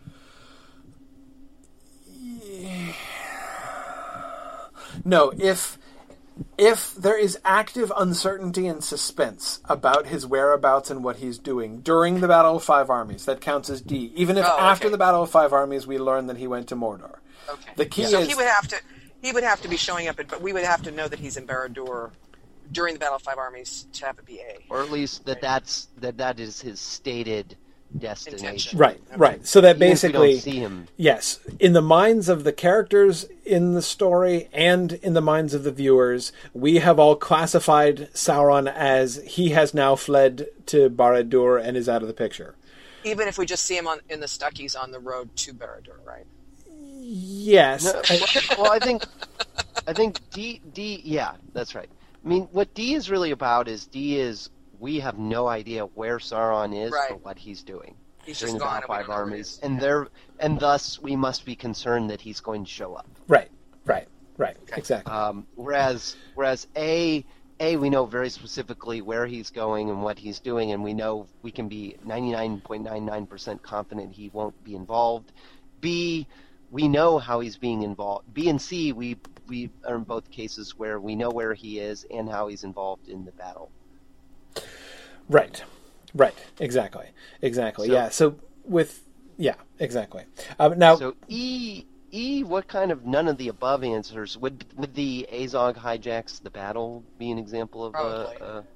No, if if there is active uncertainty and suspense about his whereabouts and what he's doing during the Battle of Five Armies, that counts as D. Even if Oh, okay. after the Battle of Five Armies we learn that he went to Mordor. Okay. The key so is he would have to he would have to be showing up, at, but we would have to know that he's in Barad-dûr during the Battle of Five Armies to have it be A. Or at least that that's that that is his stated destination. Intention. right, right. So that Even if we basically, don't see him. yes, in the minds of the characters in the story and in the minds of the viewers, we have all classified Sauron as he has now fled to Barad-dûr and is out of the picture. Even if we just see him on in the Stuckies on the road to Barad-dûr, right? Yes. No, well, well, I think I think D D yeah, that's right. I mean, what D is really about is D is we have no idea where Sauron is Right. or what he's doing He's during just the gone. Battle of and we Five don't know where he Armies, is. and there and thus we must be concerned that he's going to show up. Right, right, right. Okay. Exactly. Um, whereas whereas A A we know very specifically where he's going and what he's doing, and we know we can be ninety-nine point nine nine percent confident he won't be involved. B we know how he's being involved. B and C we we are in both cases where we know where he is and how he's involved in the battle. Right, right, exactly, exactly. So- yeah. So with yeah, exactly. Um, now, So E E what kind of none of the above answers would would the Azog hijacks the battle be an example of Probably. a, a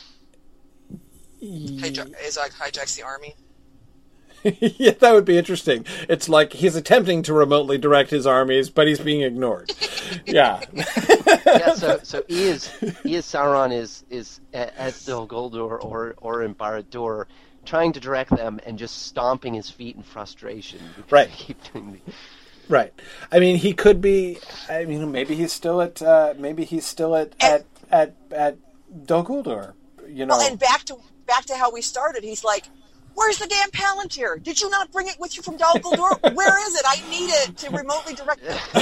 Hij- Azog hijacks the army. yeah, that would be interesting. It's like he's attempting to remotely direct his armies, but he's being ignored. Yeah, yeah, so so E is E is Sauron is is at, at Dol Guldur or or in Barad-dûr, trying to direct them and just stomping his feet in frustration. Because Right. They keep doing the, right. I mean, he could be. I mean, maybe he's still at. Uh, maybe he's still at at at at Dol Guldur. You know. Well, and back to back to how we started. He's like, "Where's the damn Palantir? Did you not bring it with you from Dol Guldur? Where is it? I need it to remotely direct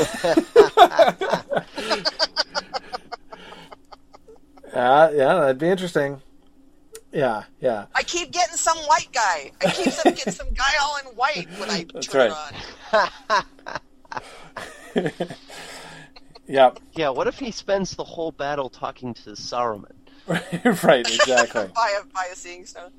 it." Uh, yeah, that'd be interesting. Yeah, yeah. I keep getting some white guy. I keep some, getting some guy all in white when I That's turn right. it on. Yep. yeah, what if he spends the whole battle talking to Saruman? Right. Exactly. by a by a seeing stone.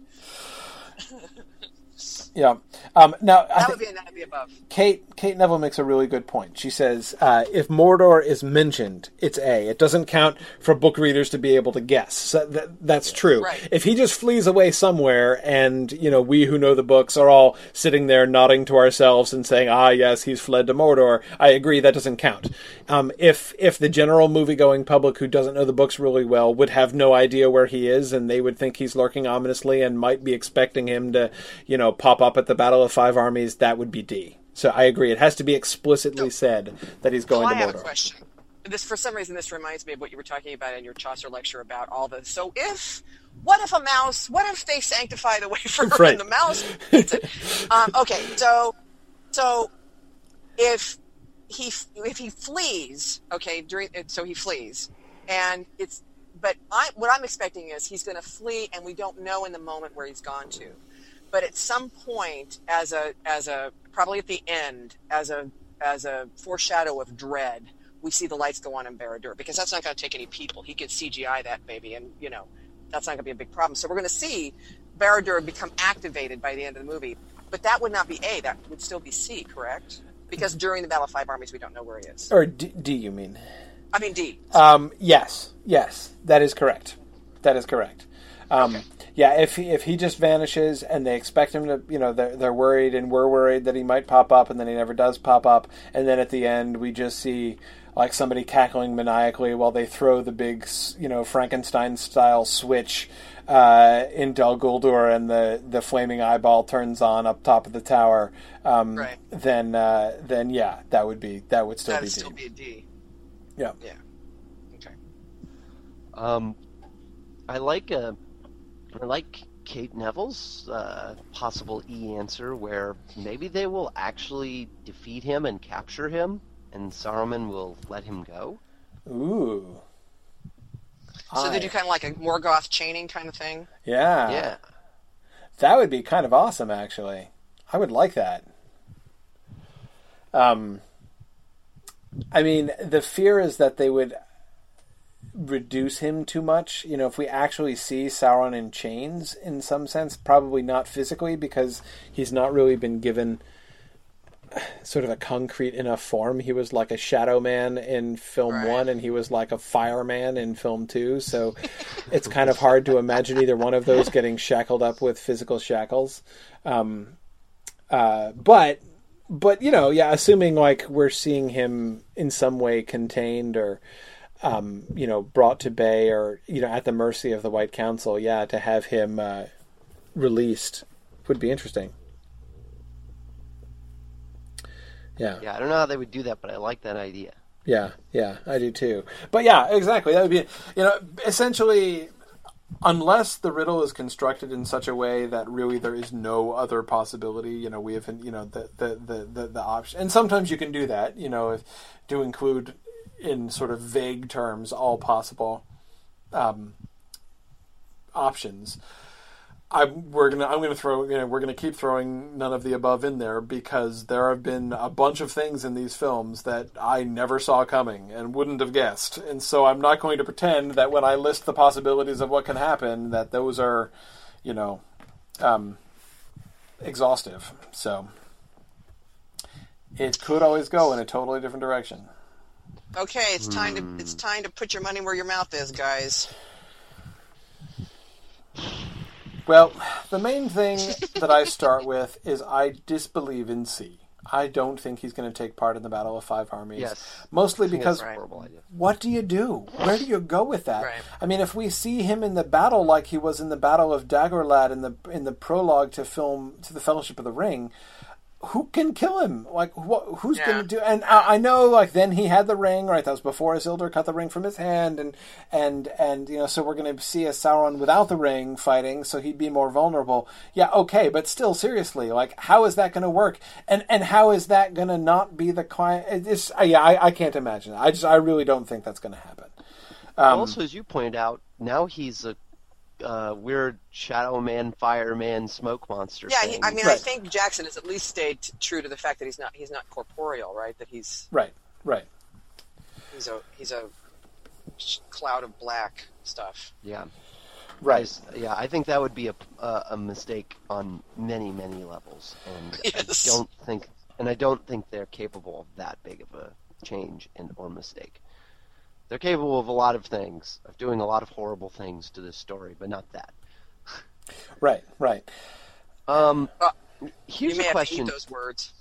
Yeah. Um, now, I That think would be a none of the above. Kate Kate Neville makes a really good point. She says uh, if Mordor is mentioned, it's A. It doesn't count for book readers to be able to guess. So that, that's true. Right. If he just flees away somewhere, and you know we who know the books are all sitting there nodding to ourselves and saying, "Ah, yes, he's fled to Mordor," I agree that doesn't count. Um, if if the general movie-going public who doesn't know the books really well would have no idea where he is, and they would think he's lurking ominously and might be expecting him to, you know, pop up at the Battle of Five Armies, that would be D. So I agree. It has to be explicitly said that he's going Oh, to I have a Mordor. question. This, for some reason, this reminds me of what you were talking about in your Chaucer lecture about all the. So if, what if a mouse? What if they sanctify the wafer Right. and the mouse eats it? Um, okay, so, so if he if he flees, okay, during so he flees, and it's. But I, what I'm expecting is he's going to flee, and we don't know in the moment where he's gone to. But at some point, as a as a probably at the end, as a as a foreshadow of dread, we see the lights go on in Barad-dûr, because that's not going to take any people. He could C G I that baby, and you know that's not going to be a big problem. So we're going to see Barad-dûr become activated by the end of the movie. But that would not be A. That would still be C, correct? Because during the Battle of Five Armies, we don't know where he is. Or D, D you mean? I mean D. Um, yes, yes, that is correct. That is correct. Um, Okay. yeah, if he, if he just vanishes and they expect him to, you know, they're, they're worried and we're worried that he might pop up and then he never does pop up. And then at the end, we just see like somebody cackling maniacally while they throw the big, you know, Frankenstein-style switch uh, in Dol Guldur and the, the flaming eyeball turns on up top of the tower. Um, right. Then, uh, then yeah, that would be, that would still That'd be still D. be a D. Yeah. Yeah. Okay. Um, I like uh, I like Kate Neville's uh, possible E answer, where maybe they will actually defeat him and capture him, and Saruman will let him go. Ooh. So I, they do kind of like a Morgoth chaining kind of thing? Yeah. Yeah. That would be kind of awesome, actually. I would like that. Um, I mean, the fear is that they would reduce him too much. You know, if we actually see Sauron in chains, in some sense, probably not physically, because he's not really been given sort of a concrete enough form. He was like a shadow man in film right. one, and he was like a fireman in film two. So it's kind of hard to imagine either one of those getting shackled up with physical shackles. Um, uh, but, but you know, yeah, assuming like we're seeing him in some way contained or, um, you know, brought to bay or, you know, at the mercy of the White Council, yeah, to have him uh, released would be interesting. Yeah. Yeah, I don't know how they would do that, but I like that idea. Yeah, yeah, I do too. But yeah, exactly. That would be, you know, essentially, unless the riddle is constructed in such a way that really there is no other possibility, you know, we have, you know, the the the the, the option. And sometimes you can do that, you know, if, to include in sort of vague terms all possible um, options. I'm we're gonna I'm gonna throw you know we're gonna keep throwing none of the above in there because there have been a bunch of things in these films that I never saw coming and wouldn't have guessed, and so I'm not going to pretend that when I list the possibilities of what can happen that those are, you know, um, exhaustive. So it could always go in a totally different direction. Okay, it's time to it's time to put your money where your mouth is, guys. Well, the main thing that I start with is I disbelieve in C. I don't think he's going to take part in the Battle of Five Armies. Yes. Mostly because That's a horrible idea. What do you do? Where do you go with that? Right. I mean, if we see him in the battle like he was in the Battle of Dagorlad in the in the prologue to film to the Fellowship of the Ring, who can kill him? Like, wh- who's Yeah. going to do? And I, I know, like, then he had the ring, right? That was before Isildur cut the ring from his hand, and and and you know, so we're going to see a Sauron without the ring fighting, so he'd be more vulnerable. Yeah, okay, but still, seriously, like, how is that going to work? And and how is that going to not be the client? It's uh, yeah, I, I can't imagine. I just, I really don't think that's going to happen. Um, also, as you pointed out, now he's a uh, weird shadow man, fireman, smoke monster. Yeah, thing. he, I mean, Right. I think Jackson has at least stayed t- true to the fact that he's not he's not corporeal, right? That he's right, right. he's a he's a sh- cloud of black stuff. Yeah. Right. I- yeah, I think that would be a, a, a mistake on many, many levels, and Yes. I don't think, and I don't think they're capable of that big of a change and or mistake. They're capable of a lot of things, of doing a lot of horrible things to this story, but not that. Right, right. Um, Uh, here's you may a have question. to eat those words.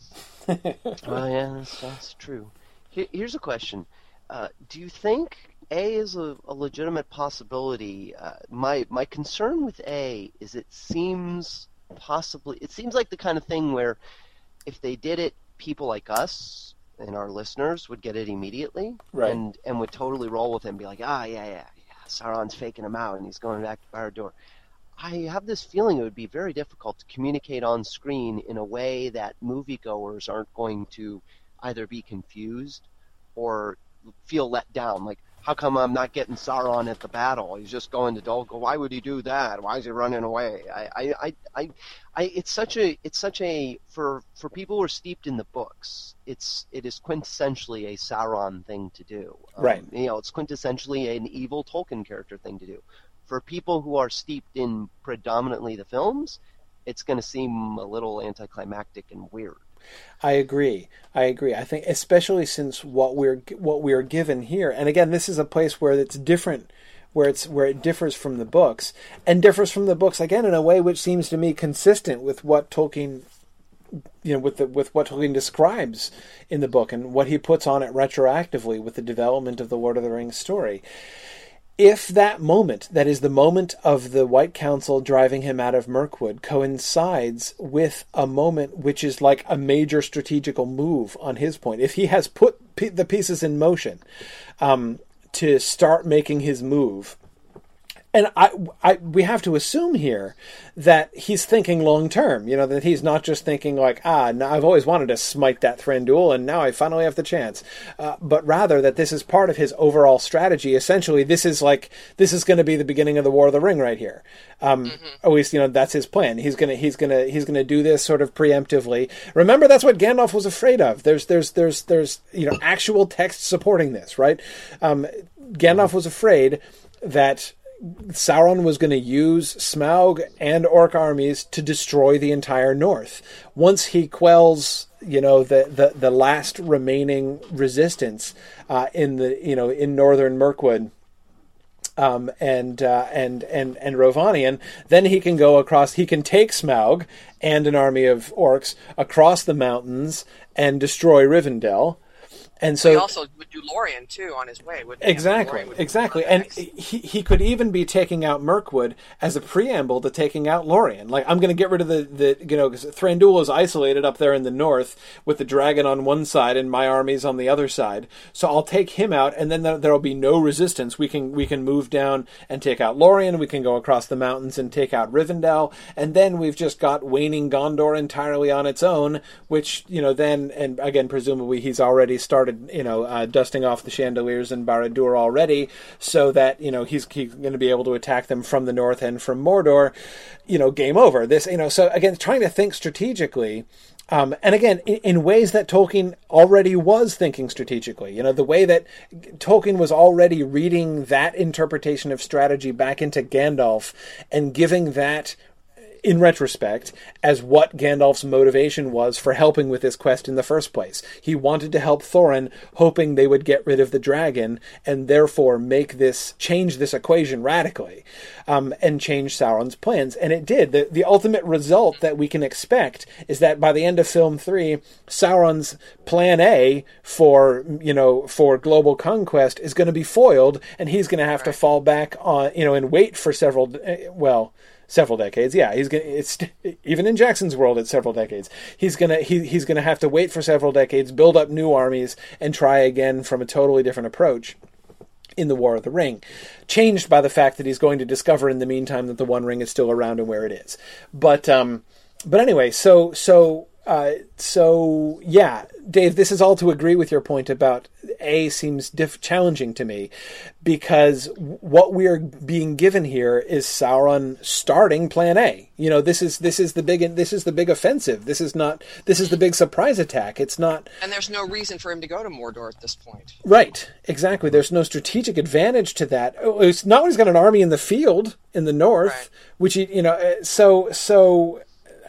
Oh yeah, that's, that's true. Here, here's a question: uh, do you think A is a, a legitimate possibility? Uh, my my concern with A is it seems possibly it seems like the kind of thing where if they did it, people like us and our listeners would get it immediately, Right. and and would totally roll with him, be like, ah, yeah, yeah, yeah, Sauron's faking him out, and he's going back to Barad-dûr. I have this feeling it would be very difficult to communicate on screen in a way that moviegoers aren't going to either be confused or feel let down. Like, how come I'm not getting Sauron at the battle? He's just going to Dol Guldur. Why would he do that? Why is he running away? I, I, I, I, I it's such a, it's such a for for people who are steeped in the books. It's it is quintessentially a Sauron thing to do. Um, Right. You know, it's quintessentially an evil Tolkien character thing to do. For people who are steeped in predominantly the films, it's going to seem a little anticlimactic and weird. I agree. I agree. I think especially since what we're what we're given here, and again, this is a place where it's different where it's where it differs from the books, and differs from the books again in a way which seems to me consistent with what Tolkien, you know, with the with what Tolkien describes in the book and what he puts on it retroactively with the development of the Lord of the Rings story. If that moment, that is the moment of the White Council driving him out of Mirkwood, coincides with a moment which is like a major strategical move on his point, if he has put p- the pieces in motion um, to start making his move, and I, I, we have to assume here that he's thinking long term, you know, that he's not just thinking like, ah, now I've always wanted to smite that Thranduil and now I finally have the chance. Uh, but rather that this is part of his overall strategy. Essentially, this is like, this is going to be the beginning of the War of the Ring right here. Um, mm-hmm. At least, you know, that's his plan. He's going to, he's going to, he's going to do this sort of preemptively. Remember, that's what Gandalf was afraid of. There's, there's, there's, there's, you know, actual text supporting this, right? Um, Gandalf was afraid that Sauron was going to use Smaug and orc armies to destroy the entire north. Once he quells, you know, the, the, the last remaining resistance uh, in the, you know, in northern Mirkwood, um, and uh, and and and Rovanion, then he can go across. He can take Smaug and an army of orcs across the mountains and destroy Rivendell. And so he also would do Lorien too on his way, wouldn't he? Exactly, exactly. And he he could even be taking out Mirkwood as a preamble to taking out Lorien. Like, I'm going to get rid of the, the you know, because Thranduil is isolated up there in the north with the dragon on one side and my armies on the other side. So I'll take him out, and then there will be no resistance. We can we can move down and take out Lorien. We can go across the mountains and take out Rivendell, and then we've just got waning Gondor entirely on its own. Which, you know, then, and again, presumably he's already started, you know, uh, dusting off the chandeliers in Barad-dûr already, so that, you know, he's, he's going to be able to attack them from the north and from Mordor. You know, game over. This, you know, so again, trying to think strategically, um, and again, in, in ways that Tolkien already was thinking strategically. You know, the way that Tolkien was already reading that interpretation of strategy back into Gandalf and giving that, in retrospect, as what Gandalf's motivation was for helping with this quest in the first place. He wanted to help Thorin, hoping they would get rid of the dragon, and therefore make this, change this equation radically, um, and change Sauron's plans. And it did. The, the ultimate result that we can expect is that by the end of film three, Sauron's plan A for, you know, for global conquest is going to be foiled, and he's going to have to fall back on, you know, and wait for several, well, Several decades, yeah. He's gonna. It's even in Jackson's world, it's several decades. He's gonna. He, he's gonna have to wait for several decades, build up new armies, and try again from a totally different approach in the War of the Ring, changed by the fact that he's going to discover in the meantime that the One Ring is still around and where it is. But um, but anyway, so so uh, so yeah, Dave, this is all to agree with your point about A seems diff- challenging to me, because what we are being given here is Sauron starting Plan A. You know, this is this is the big this is the big offensive. This is not this is the big surprise attack. It's not, and there's no reason for him to go to Mordor at this point. Right, exactly. There's no strategic advantage to that. It's not when he's got an army in the field in the north, right. Which he, you know. So so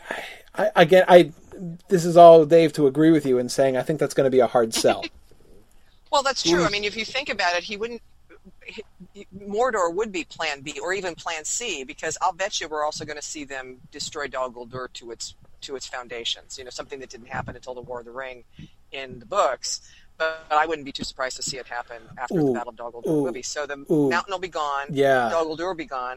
I, again, I. This is all, Dave, to agree with you in saying I think that's going to be a hard sell. Well, that's true. I mean, if you think about it, he wouldn't. He, Mordor would be Plan B or even Plan C, because I'll bet you we're also going to see them destroy Dol Guldur to its to its foundations. You know, something that didn't happen until the War of the Ring in the books. But I wouldn't be too surprised to see it happen after ooh, the Battle of Dol Guldur ooh, movie. So the ooh. mountain will be gone. Yeah. Dol Guldur will be gone.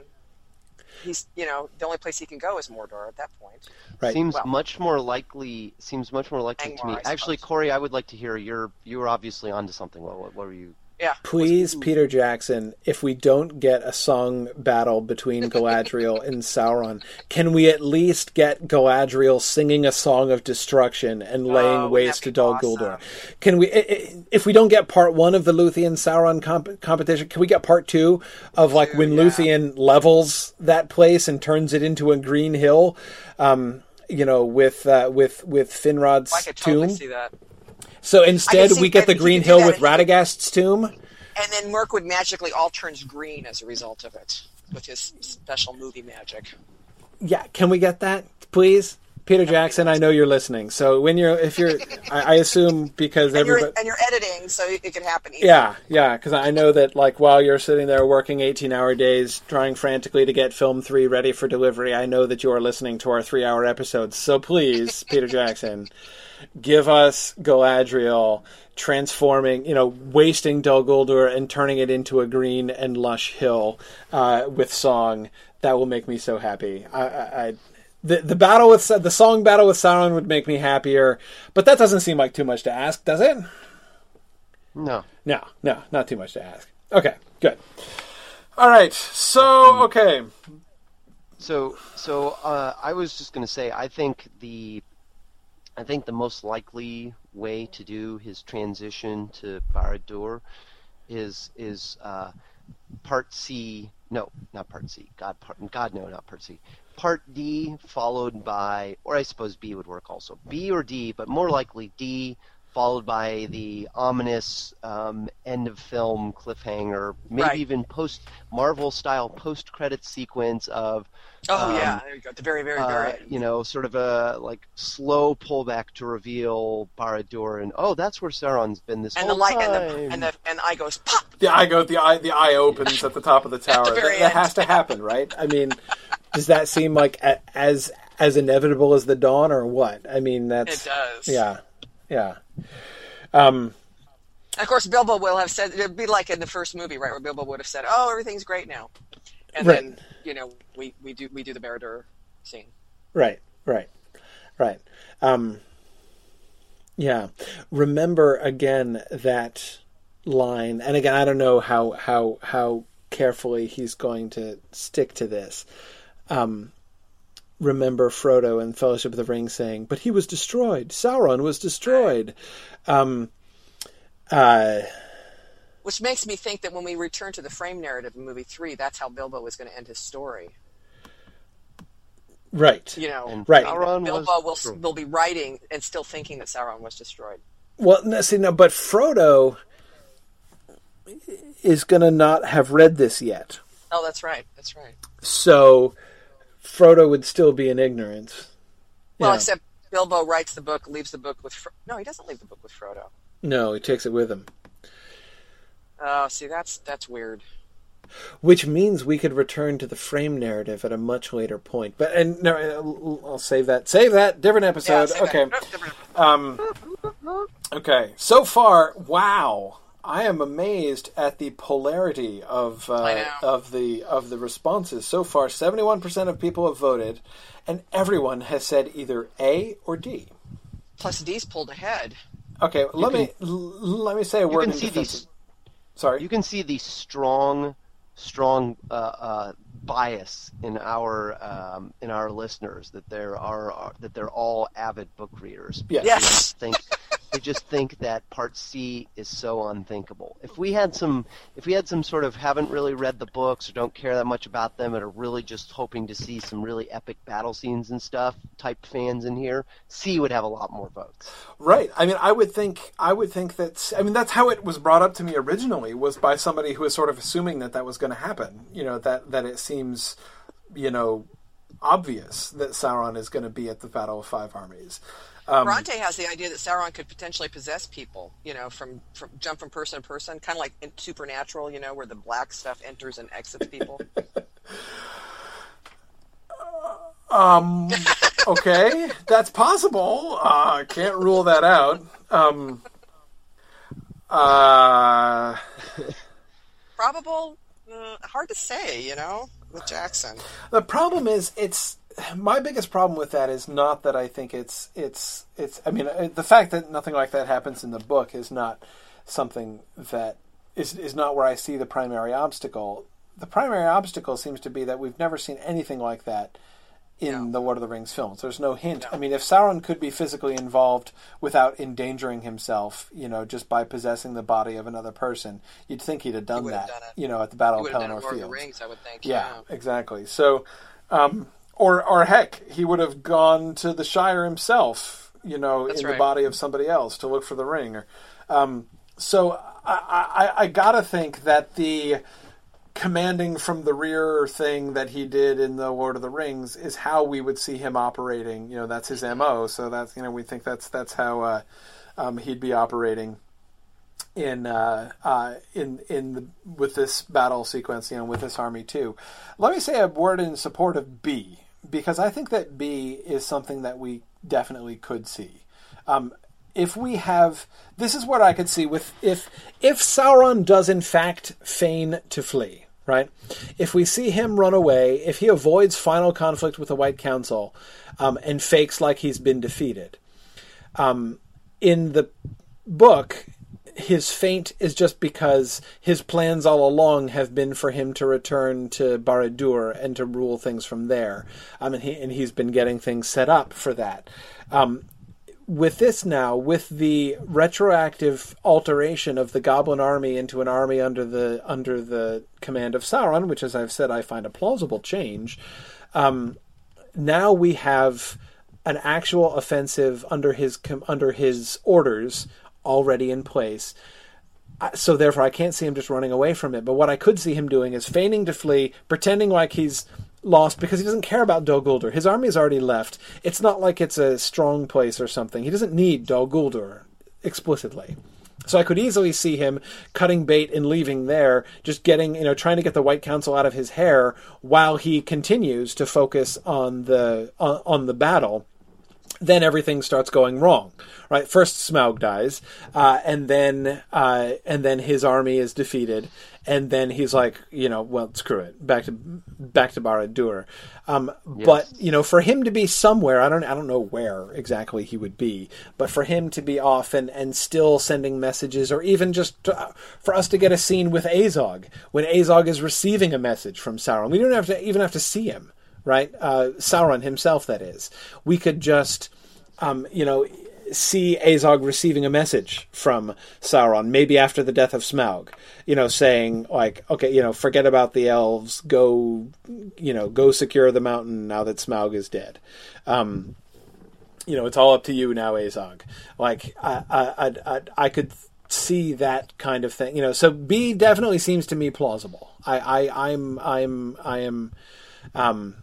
He's, you know, the only place he can go is Mordor at that point. Right. Seems well, much more likely. Seems much more likely Angmar, to me. Actually, Corey, I would like to hear your. You were obviously onto something. What, what, what were you? Yeah. Please, Peter Jackson, if we don't get a song battle between Galadriel and Sauron, can we at least get Galadriel singing a song of destruction and laying oh, waste to Dol awesome. Guldur? Can we, if we don't get part one of the Luthien Sauron comp- competition, can we get part two of like two, when yeah. Luthien levels that place and turns it into a green hill? Um, you know, with uh, with with Finrod's oh, I could totally tomb. See that. So instead, we get the green hill with Radagast's tomb. And then Mirkwood magically all turns green as a result of it, with his special movie magic. Yeah, can we get that, please? Peter Jackson, I know you're listening. So when you're, if you're, I, I assume because and everybody, you're, and you're editing, so it could happen easily. yeah, yeah, because I know that like while you're sitting there working eighteen-hour days, trying frantically to get film three ready for delivery, I know that you are listening to our three-hour episodes. So please, Peter Jackson, give us Galadriel transforming, you know, wasting Dol Guldur and turning it into a green and lush hill uh, with song. That will make me so happy. I. I, I The the battle with the song battle with Sauron would make me happier, but that doesn't seem like too much to ask, does it? No, no, no, not too much to ask. Okay, good. All right, so okay, so so uh, I was just going to say, I think the I think the most likely way to do his transition to Barad-dûr is is uh, Part C. No, not Part C. God, part, God, no, not Part C. Part D followed by, or I suppose B would work also. B or D, but more likely D, followed by the ominous um, end of film cliffhanger, maybe Right. even post Marvel style post credit sequence of. Oh um, yeah, there you go. At the very, very, uh, very. you know, sort of a like slow pullback to reveal Barad-dûr, and oh, that's where Sauron's been this and whole the light, time. and the and the and eye goes pop. the eye go the eye the eye opens at the top of the tower. the very that, that end. has to happen, right? I mean, does that seem like a, as as inevitable as the dawn, or what? I mean, that's It does. yeah, yeah. Um, And of course, Bilbo will have said it'd be like in the first movie, right, where Bilbo would have said, "Oh, everything's great now," and Right. then you know we, we do we do the Barad-dûr scene. Right, right, right. Um, yeah. Remember again that line, and again, I don't know how how how carefully he's going to stick to this. Um, remember Frodo in Fellowship of the Ring saying, "But he was destroyed. Sauron was destroyed." Um, uh, Which makes me think that when we return to the frame narrative in movie three, that's how Bilbo was going to end his story. right. You know, And Right. Sauron Bilbo was will will be writing and still thinking that Sauron was destroyed. Well, no, see, no, but Frodo is going to not have read this yet. Oh, that's right. That's right. So Frodo would still be in ignorance. Well, Yeah. except Bilbo writes the book, leaves the book with. Fro- no, he doesn't leave the book with Frodo. No, he takes it with him. Oh, see, that's that's weird. Which means we could return to the frame narrative at a much later point. But and no, I'll, I'll save that. Save that. Different episode. Yeah, say okay. that. Different- Um, okay. So far, wow. I am amazed at the polarity of I uh, know. of the of the responses so far. Seventy-one percent of people have voted, and everyone has said either A or D. Plus, D's pulled ahead. Okay, let can- me l- let me say a You word. can in see defense these. of- Sorry. You can see the strong, strong uh, uh, bias in our um, in our listeners that there are, are that they're all avid book readers. Yes. They Yes. just think they just think that Part C is so unthinkable. If we had some, if we had some sort of haven't really read the books or don't care that much about them and are really just hoping to see some really epic battle scenes and stuff type fans in here, C would have a lot more votes. Right. I mean, I would think. I would think that. I mean, that's how it was brought up to me originally. Was by somebody who was sort of assuming that that was going to happen. You know, that that it seems, you know, obvious that Sauron is going to be at the Battle of Five Armies. Um, Bronte has the idea that Sauron could potentially possess people, you know, from, from jump from person to person, kind of like in Supernatural, you know, where the black stuff enters and exits people. Um. Okay, that's possible. Uh, can't rule that out. Um. Uh. Probable, uh, hard to say, you know, with Jackson. The problem is, it's my biggest problem with that is not that I think it's it's it's. I mean, uh, the fact that nothing like that happens in the book is not something that is is not where I see the primary obstacle. The primary obstacle seems to be that we've never seen anything like that in No. the Lord of the Rings films. There's no hint. No. I mean, if Sauron could be physically involved without endangering himself, you know, just by possessing the body of another person, you'd think he'd have done would that, have done it. you know, at the Battle He of would have done Pelennor it Lord of the Fields. Rings, I would think. Yeah, Yeah. exactly. So, um, or or heck, he would have gone to the Shire himself, you know, That's in right. the body of somebody else to look for the ring. Or, um, so I, I, I gotta think that the commanding from the rear thing that he did in the Lord of the Rings is how we would see him operating. You know, that's his M O. So that's, you know, we think that's that's how uh, um, he'd be operating in uh, uh, in in the, with this battle sequence, you know, with this army too. Let me say a word in support of B, because I think that B is something that we definitely could see. Um, if we have, this is what I could see with if if Sauron does in fact feign to flee. Right? If we see him run away, if he avoids final conflict with the White Council um, and fakes like he's been defeated, um, in the book, his feint is just because his plans all along have been for him to return to Barad-dûr and to rule things from there. Um, and, he, and he's been getting things set up for that. Um, With this now, with the retroactive alteration of the Goblin army into an army under the under the command of Sauron, which, as I've said, I find a plausible change, um, now we have an actual offensive under his under his orders already in place. So therefore, I can't see him just running away from it. But what I could see him doing is feigning to flee, pretending like he's lost because he doesn't care about Dol Guldur. His army's already left. It's not like it's a strong place or something. He doesn't need Dol Guldur explicitly. So I could easily see him cutting bait and leaving there, just getting, you know, trying to get the White Council out of his hair while he continues to focus on the on, on the battle. Then everything starts going wrong, right? First Smaug dies, uh, and then uh, and then his army is defeated, and then he's like, you know, well, screw it, back to back to Barad-dûr. Um, yes. But you know, for him to be somewhere, I don't I don't know where exactly he would be, but for him to be off and, and still sending messages, or even just to, for us to get a scene with Azog when Azog is receiving a message from Sauron, we don't have to even have to see him. Right? Uh, Sauron himself, that is. We could just, um, you know, see Azog receiving a message from Sauron, maybe after the death of Smaug, you know, saying, like, okay, you know, forget about the elves, go, you know, go secure the mountain now that Smaug is dead. Um, you know, it's all up to you now, Azog. Like, I, I, I, I could see that kind of thing, you know, so B definitely seems to me plausible. I, I, I'm, I'm, I am, um,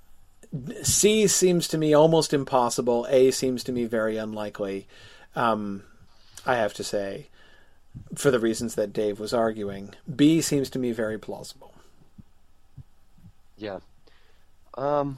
C seems to me almost impossible. A seems to me very unlikely. Um, I have to say, for the reasons that Dave was arguing. B seems to me very plausible. Yeah. Um,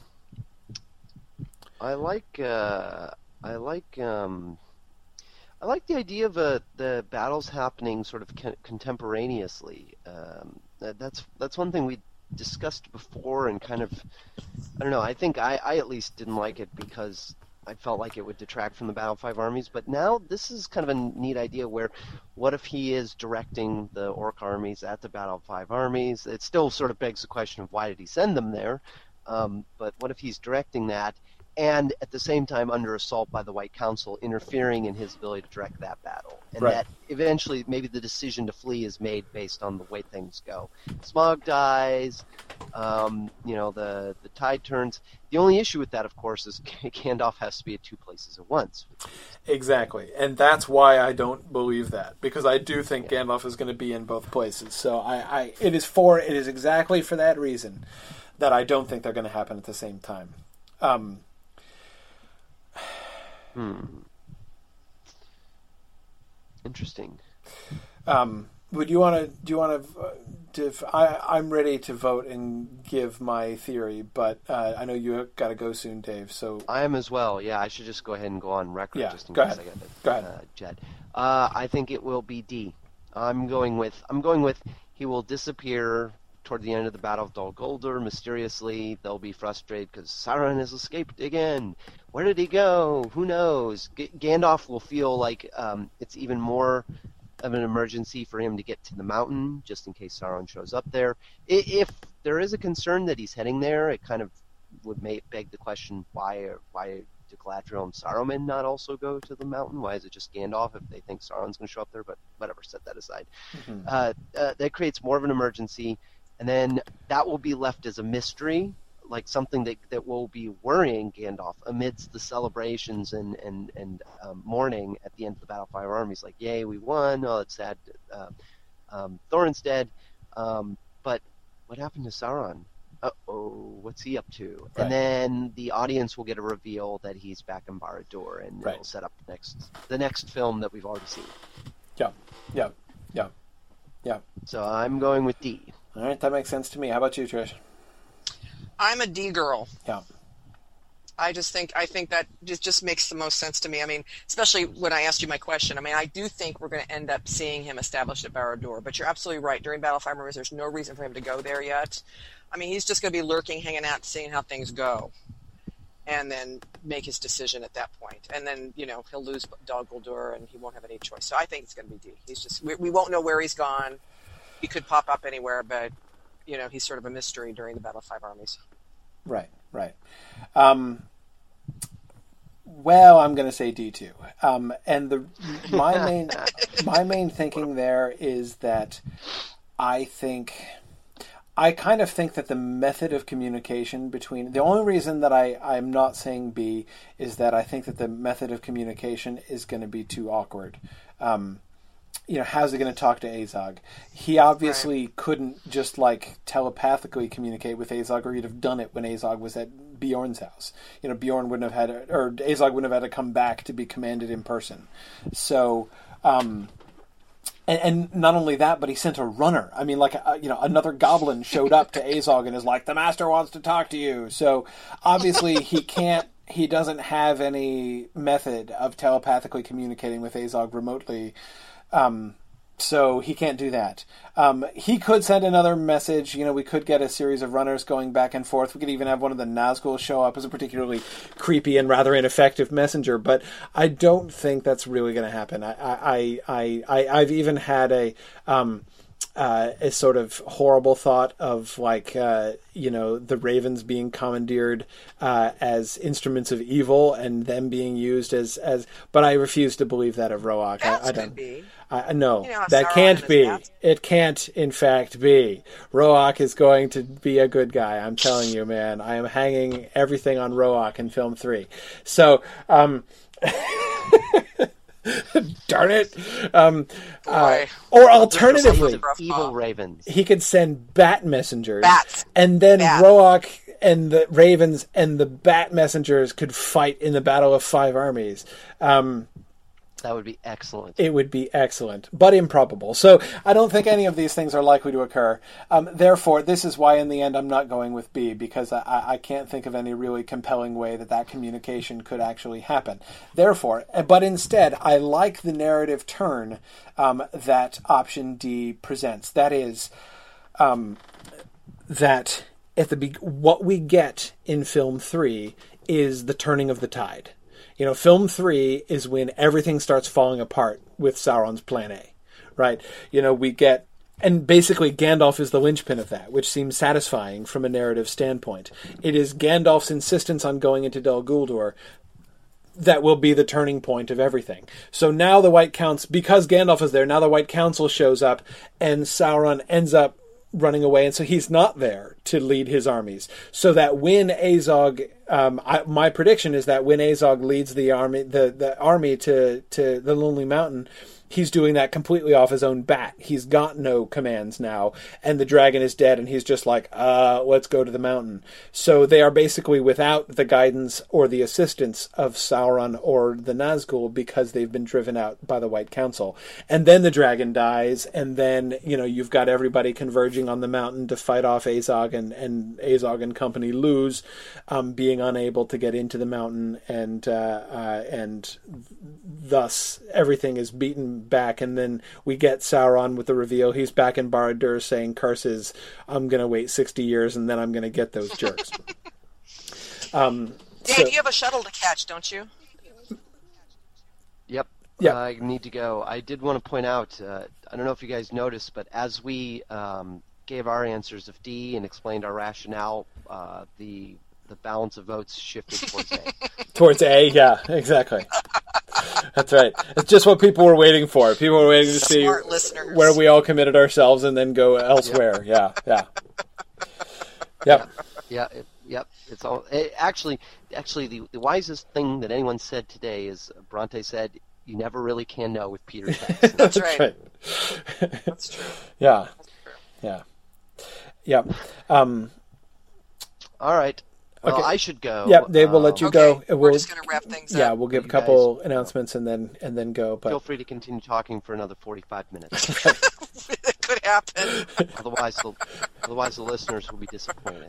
I like. Uh, I like. Um, I like the idea of uh, the battles happening sort of con- contemporaneously. Um, that, that's that's one thing we discussed before, and kind of, I don't know, I think I, I at least didn't like it because I felt like it would detract from the Battle of Five Armies, but now this is kind of a neat idea where what if he is directing the orc armies at the Battle of Five Armies? It still sort of begs the question of why did he send them there, um, but what if he's directing that and at the same time under assault by the White Council, interfering in his ability to direct that battle. And right. that eventually maybe the decision to flee is made based on the way things go. Smaug dies, um, you know, the, the tide turns. The only issue with that, of course, is Gandalf has to be at two places at once. Exactly. And that's why I don't believe that, because I do think yeah. Gandalf is going to be in both places. So I, I, it is for, it is exactly for that reason that I don't think they're going to happen at the same time. Um, Hmm. Interesting. Um, would you want to? Do you want to? Uh, I I'm ready to vote and give my theory, but uh, I know you got to go soon, Dave. So I am as well. Yeah, I should just go ahead and go on record. Yeah, just in go case ahead. I get it. Go ahead, uh, Jed. Uh, I think it will be D. I'm going with. I'm going with. He will disappear toward the end of the Battle of Dol Guldur mysteriously. They'll be frustrated because Sauron has escaped again. Where did he go? Who knows? G- Gandalf will feel like um, it's even more of an emergency for him to get to the mountain, just in case Sauron shows up there. I- if there is a concern that he's heading there, it kind of would make, beg the question, why why do Galadriel and Saruman not also go to the mountain? Why is it just Gandalf if they think Sauron's going to show up there? But whatever, set that aside. Mm-hmm. Uh, uh, that creates more of an emergency, and then that will be left as a mystery, like something that that will be worrying Gandalf amidst the celebrations and and and um, mourning at the end of the Battle of Five Armies. Like, yay, we won! Oh, it's sad. Uh, um, Thorin's dead. Um, but what happened to Sauron? Uh-oh, what's he up to? Right. And then the audience will get a reveal that he's back in Barad-dûr, and Right. it'll set up the next the next film that we've already seen. Yeah, yeah, yeah, yeah. So I'm going with D. All right, that makes sense to me. How about you, Trish? I'm a D girl. Yeah. I just think I think that just just makes the most sense to me. I mean, especially when I asked you my question. I mean, I do think we're going to end up seeing him established at Barad-dûr. But you're absolutely right. During Battle of Five Armies, there's no reason for him to go there yet. I mean, he's just going to be lurking, hanging out, seeing how things go, and then make his decision at that point. And then, you know, he'll lose Dol Guldur, and he won't have any choice. So I think it's going to be D. He's just we, we won't know where he's gone. He could pop up anywhere, but you know, he's sort of a mystery during the Battle of Five Armies. Right, right. Um, well, I'm going to say D too. Um, and the my main my main thinking there is that I think I kind of think that the method of communication between the only reason that I I'm not saying B is that I think that the method of communication is going to be too awkward. Um, you know, how's he going to talk to Azog? He obviously right. couldn't just like telepathically communicate with Azog, or he'd have done it when Azog was at Bjorn's house. You know, Bjorn wouldn't have had, to, or Azog wouldn't have had to come back to be commanded in person. So, um, and, and not only that, but he sent a runner. I mean, like, uh, you know, another goblin showed up to Azog and is like, "The master wants to talk to you." So obviously he can't. He doesn't have any method of telepathically communicating with Azog remotely. Um, so he can't do that. Um, he could send another message. You know, we could get a series of runners going back and forth. We could even have one of the Nazgul show up as a particularly creepy and rather ineffective messenger. But I don't think that's really going to happen. I, I, I, I, I've even had a, um, uh, a sort of horrible thought of like, uh, you know, the Ravens being commandeered uh, as instruments of evil and them being used as, as. But I refuse to believe that of Roach. I, I don't. Be. Uh, no, you know, that can't be. It can't, in fact, be. Roach is going to be a good guy. I'm telling you, man. I am hanging everything on Roach in film three. So, um, darn it. Um, uh, or alternatively, evil ravens. He could send bat messengers, Bats. and then Bat. Roach and the ravens and the bat messengers could fight in the Battle of Five Armies. Um, That would be excellent. It would be excellent, but improbable. So I don't think any of these things are likely to occur. Um, therefore, this is why in the end I'm not going with B, because I, I can't think of any really compelling way that that communication could actually happen. Therefore, but instead, I like the narrative turn um, that option D presents. That is, um, that at the be- what we get in film three is the turning of the tide. You know, film three is when everything starts falling apart with Sauron's plan A, right? You know, we get, and basically Gandalf is the linchpin of that, which seems satisfying from a narrative standpoint. It is Gandalf's insistence on going into Dol Guldur that will be the turning point of everything. So now the White Council, because Gandalf is there, now the White Council shows up, and Sauron ends up running away, and so he's not there to lead his armies. So that when Azog, um, I, my prediction is that when Azog leads the army, the, the army to, to the Lonely Mountain, he's doing that completely off his own bat. He's got no commands now, and the dragon is dead, and he's just like, uh, let's go to the mountain. So they are basically without the guidance or the assistance of Sauron or the Nazgul because they've been driven out by the White Council. And then the dragon dies, and then, you know, you've got everybody converging on the mountain to fight off Azog, and, and Azog and company lose, um, being unable to get into the mountain, and, uh, uh, and thus everything is beaten back, and then we get Sauron with the reveal. He's back in Barad-dûr saying curses, I'm going to wait sixty years and then I'm going to get those jerks. um, Dan, so, you have a shuttle to catch, don't you? Yep. Yep. Uh, I need to go. I did want to point out, uh, I don't know if you guys noticed, but as we um, gave our answers of D and explained our rationale, uh, the the balance of votes shifted towards A. Towards A, yeah, exactly. That's right. It's just what people were waiting for. People were waiting to see Smart listeners. where we all committed ourselves and then go elsewhere. Yep. Yeah, yeah. Yep. Yeah, it, yep. It's all it, actually, actually, the, the wisest thing that anyone said today is Bronte said, "You never really can know with Peter Jackson." That's right. right. That's true. Yeah. That's true. Yeah. Yep. Um, All right. Well, Okay. I should go. Yep, Dave, we'll let you Um, go. Okay, and we're we'll- just going to wrap things yeah, up. we'll give a You couple guys- announcements and then and then go. Feel But free to continue talking for another forty-five minutes. It could happen. otherwise, the, otherwise the listeners will be disappointed.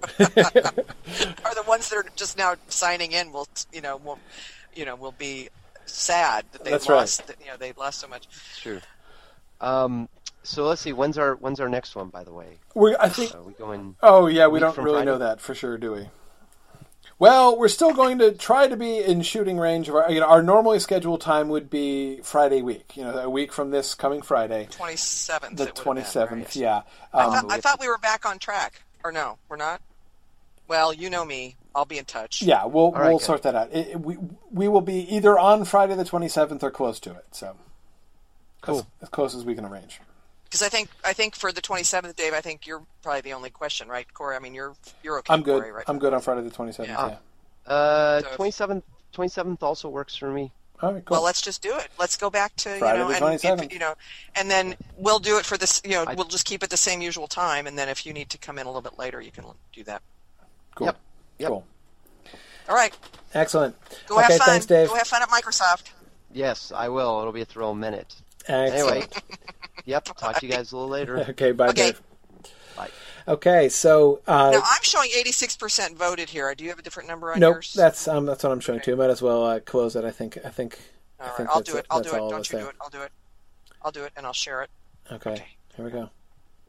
Or the ones that are just now signing in will, you know, will, you know, will be sad that they That's right. lost. That, you know, they lost so much. It's true. Um, so let's see. When's our when's our next one? By the way, we, I think. are we going? Oh yeah, we week don't from really Friday? know that for sure, do we? Well, we're still going to try to be in shooting range of our. You know, our normally scheduled time would be Friday week. You know, a week from this coming Friday, twenty-seventh. the twenty seventh. Yeah. I, Um, thought, I thought we were back on track. Or no, we're not? Well, you know me. I'll be in touch. yeah, we'll right, we'll good. sort that out. It, it- we we will be either on Friday the twenty seventh or close to it. So, Cool. as, as close as we can arrange. Because I think I think for the twenty-seventh, Dave, I think you're probably the only question, right, Corey? I mean, you're you're okay. I'm good. Corey, right? I'm good on Friday the twenty seventh. Yeah. Yeah. Uh, So- twenty-seventh. twenty-seventh also works for me. All right. Cool. Well, let's just do it. Let's go back to Friday you know, the and twenty-seventh. if, you know, and then we'll do it for this. You know, I- we'll just keep it the same usual time, and then if you need to come in a little bit later, you can do that. cool. Yep. Yep. Cool. All right, Excellent. go okay. have fun. Thanks, Dave. Go have fun at Microsoft. Yes, I will. It'll be a thrill minute. Excellent. Anyway, yep. Talk to you guys a little later. Okay. Bye, Okay. Dave. Bye. Okay. So. Uh, Now I'm showing eighty-six percent voted here. Do you have a different number on Nope, yours? that's um, that's what I'm showing too. Might as well uh, close it. I think. I think. All I right, think I'll that's do it. I'll that's do it. all Don't that's you there. do it. I'll do it. I'll do it, and I'll share it. Okay. Okay. Here we go.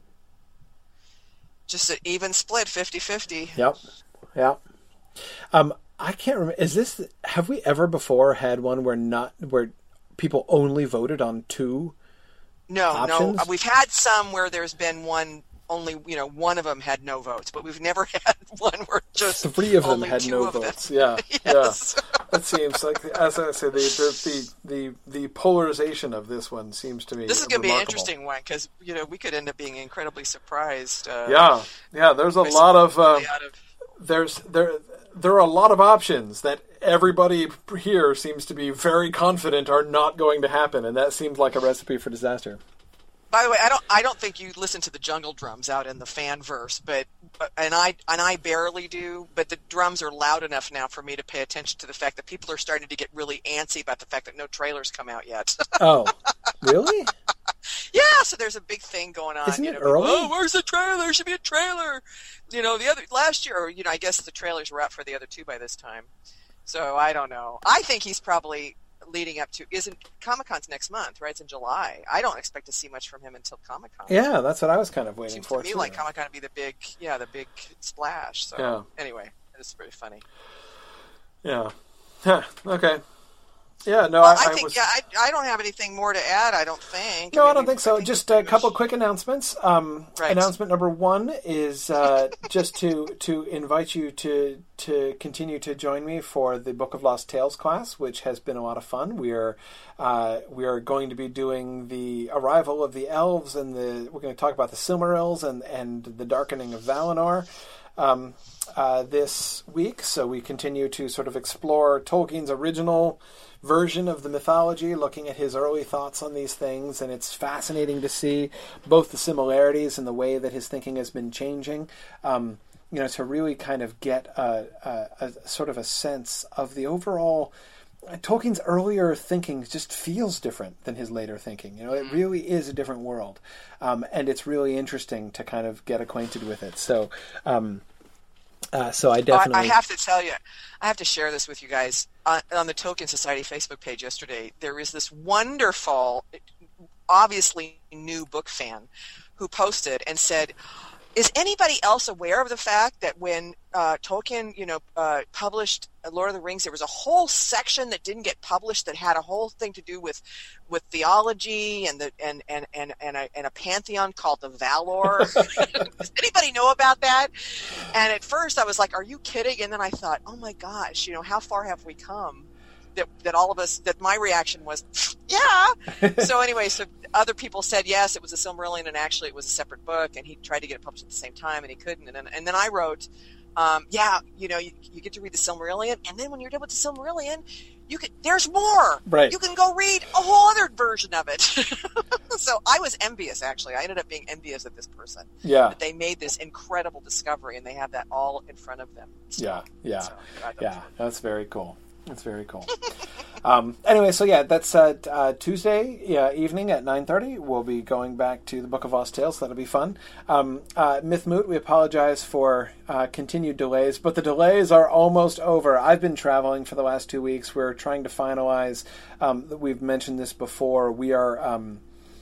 Just an even split, fifty-fifty. Yep. Yep. Um, I can't remember. Is this? Have we ever before had one where not where people only voted on two? No, Options? no. We've had some where there's been one. Only, you know, one of them had no votes, but we've never had one where just Three of them only had two no of them. votes. Yeah. Yes. Yeah. That seems like, as I say, the the, the the the polarization of this one seems to be. This is going to be an remarkable. interesting one because you know we could end up being incredibly surprised. Uh, Yeah. Yeah. There's a by lot of. something Uh, really out of there's there there are a lot of options that everybody here seems to be very confident are not going to happen, and that seems like a recipe for disaster. By the way, I don't I don't think you listen to the jungle drums out in the fan verse, but and I and I barely do, but the drums are loud enough now for me to pay attention to the fact that people are starting to get really antsy about the fact that no trailers come out yet. Oh, really? Yeah, so there's a big thing going on. Isn't you it know, early? Oh, where's the trailer? There should be a trailer. You know, the other last year, or, you know, I guess the trailers were out for the other two by this time. So I don't know. I think he's probably leading up to isn't Comic-Con's next month, right? It's in July. I don't expect to see much from him until Comic-Con. Yeah, that's what I was kind of waiting Seems for to me too. like Comic-Con to be the big, yeah, the big splash. So Yeah. anyway, it's pretty funny. Yeah. Huh, okay. Yeah. No, Well, I, I, I think was. yeah, I, I don't have anything more to add. I don't think. No, I mean, don't we- think so. Just a pretty couple much- quick announcements. Um, Right. Announcement number one is uh, just to to invite you to to continue to join me for the Book of Lost Tales class, which has been a lot of fun. We are uh, we are going to be doing the arrival of the elves, and the we're going to talk about the Silmarils and and the darkening of Valinor. Um, uh, this week, so we continue to sort of explore Tolkien's original version of the mythology, looking at his early thoughts on these things, and it's fascinating to see both the similarities and the way that his thinking has been changing. Um, you know, to really kind of get a, a, a sort of a sense of the overall. Tolkien's earlier thinking just feels different than his later thinking. You know, it really is a different world, um, and it's really interesting to kind of get acquainted with it. So, um, uh, so I definitely. I, I have to tell you, I have to share this with you guys. On, on the Tolkien Society Facebook page yesterday, there is this wonderful, obviously new book fan who posted and said, is anybody else aware of the fact that when uh, Tolkien, you know, uh, published Lord of the Rings, there was a whole section that didn't get published that had a whole thing to do with, with theology and the and and and and a, and a pantheon called the Valor. Does anybody know about that? And at first I was like, "Are you kidding?" And then I thought, "Oh my gosh, you know, how far have we come?" That, that all of us, that my reaction was, yeah. So anyway, so other people said, yes, it was a Silmarillion, and actually it was a separate book, and he tried to get it published at the same time, and he couldn't. And then, and then I wrote, um, yeah, you know, you, you get to read the Silmarillion, and then when you're done with the Silmarillion, You can. There's more. Right. You can go read a whole other version of it. So I was envious, actually. I ended up being envious of this person. Yeah. That they made this incredible discovery, and they have that all in front of them. So, Yeah, yeah, so, I thought yeah. it was That's very cool. That's very cool. um, anyway, so yeah, that's uh, uh, Tuesday yeah, evening at nine thirty. We'll be going back to the Book of Lost Tales. So that'll be fun. Um, uh, Myth Moot, we apologize for uh, continued delays, but the delays are almost over. I've been traveling for the last two weeks. We're trying to finalize. Um, we've mentioned this before. We are. Um,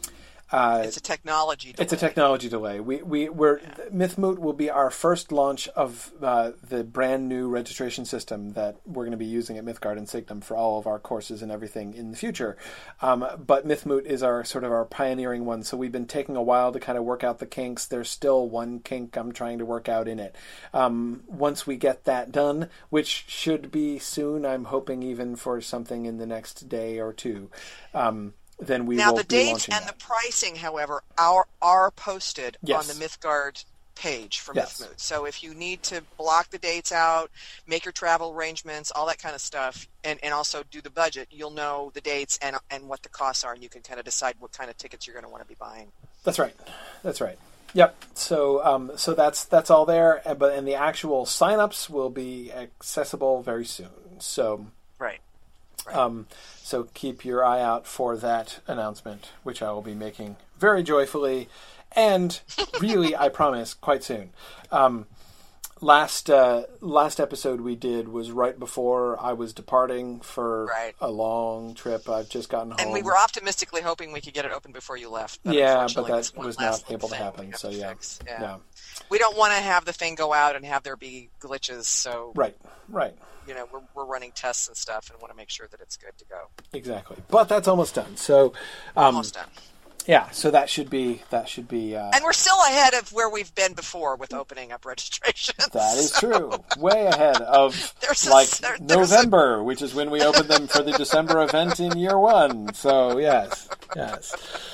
Uh, It's a technology delay. It's a technology delay. We we we're yeah. Myth Moot will be our first launch of uh, the brand new registration system that we're going to be using at Mythgard and Signum for all of our courses and everything in the future. Um, but Myth Moot is our sort of our pioneering one, so we've been taking a while to kind of work out the kinks. There's still one kink I'm trying to work out in it. Um, once we get that done, which should be soon, I'm hoping even for something in the next day or two. Um, Then we now will the be dates and that. the pricing, however, are are posted yes. on the Mythgard page for yes. Myth Moot. So if you need to block the dates out, make your travel arrangements, all that kind of stuff, and, and also do the budget, you'll know the dates and and what the costs are, and you can kind of decide what kind of tickets you're going to want to be buying. That's right. That's right. Yep. So um, so that's that's all there, but and the actual signups will be accessible very soon. So right. Right. Um, so keep your eye out for that announcement, which I will be making very joyfully, and really, I promise, quite soon. Um, last uh, last episode we did was right before I was departing for right. a long trip. I've just gotten home, and we were optimistically hoping we could get it open before you left. But yeah, but that was not able to happen. So to yeah. yeah, yeah, we don't want to have the thing go out and have there be glitches. So right, right. You know, we're we're running tests and stuff, and want to make sure that it's good to go. Exactly, but that's almost done. So, um, almost done. Yeah, so that should be that should be. Uh, and we're still ahead of where we've been before with opening up registrations. That is so. true. Way ahead of there's like a, there, November, a... which is when we opened them for the December event in year one. So yes, yes,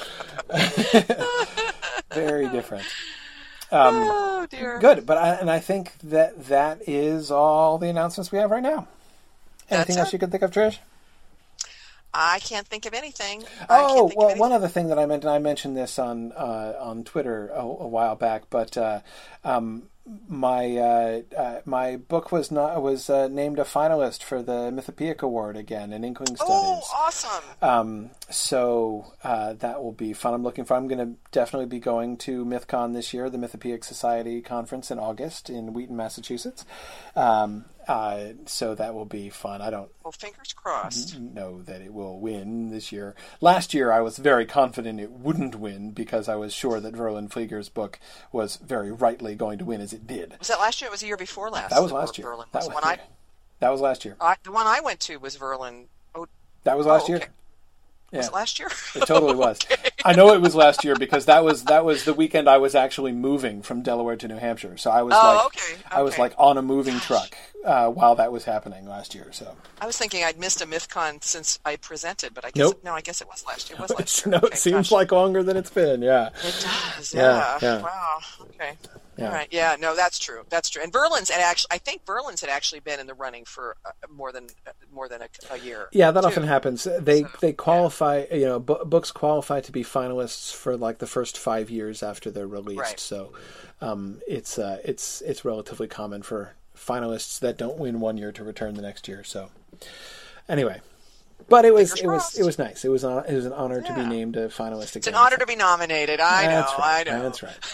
very different. Um, oh dear. Good, but I, and I think that that is all the announcements we have right now. Anything That's else it. you can think of, Trish? I can't think of anything. Oh, think well, of one other thing that I meant, and I mentioned this on uh, on Twitter a, a while back, but uh, um, my uh, uh, my book was not was uh, named a finalist for the Mythopoeic Award again in Inkling Studies. Oh, awesome! Um, so uh, that will be fun. I'm looking for. I'm going to definitely be going to MythCon this year, the Mythopoeic Society conference in August in Wheaton, Massachusetts. Um, Uh, so that will be fun. I don't well, fingers crossed. know that it will win this year. Last year, I was very confident it wouldn't win because I was sure that Verlin Flieger's book was very rightly going to win, as it did. Was that last year? Or was the year before last? That was last year. Verlin That was was, one yeah. I, that was last year. I, the one I went to was Verlin. Oh, that was last oh, okay. year. Yeah. Was it last year? It totally was. Okay. I know it was last year because that was that was the weekend I was actually moving from Delaware to New Hampshire. So I was oh, like okay. Okay. I was like on a moving Gosh. truck uh, while that was happening last year. So I was thinking I'd missed a MythCon since I presented, but I guess Nope. it, no, I guess it was last year. It was last year. no, Okay, it seems gosh. like longer than it's been. Yeah. It does. Yeah, Yeah. yeah. Wow. Okay. Yeah. All right. Yeah. No, that's true. That's true. And Verlin's had actually, I think Verlin's had actually been in the running for uh, more than uh, more than a, a year. Yeah, that too. often happens. They So, they qualify. You know, bu- books qualify to be finalists for like the first five years after they're released. Right. So um, it's uh, it's it's relatively common for finalists that don't win one year to return the next year. So anyway. But it was Fingers it was crossed. it was nice. It was an, it was an honor to be Yeah. named a finalist again. It's an honor to be nominated. I know. That's right. I know. That's right.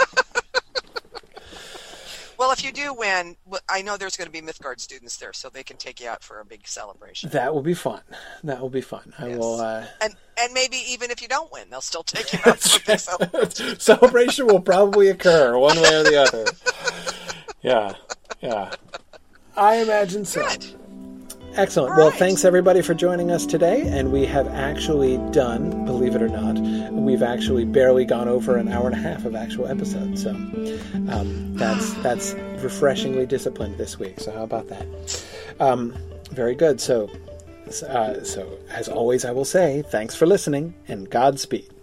Well, if you do win, well, I know there's going to be Mythgard students there, so they can take you out for a big celebration. That will be fun. That will be fun. I Yes. will. Uh... And and maybe even if you don't win, they'll still take you out for a big celebration. Celebration will probably occur one way or the other. Yeah, yeah. I imagine so. Good. Excellent. All Well, right. thanks everybody for joining us today. And we have actually done, believe it or not, we've actually barely gone over an hour and a half of actual episodes. So um, that's that's refreshingly disciplined this week. So how about that? Um, very good. So, uh, so as always, I will say thanks for listening and Godspeed.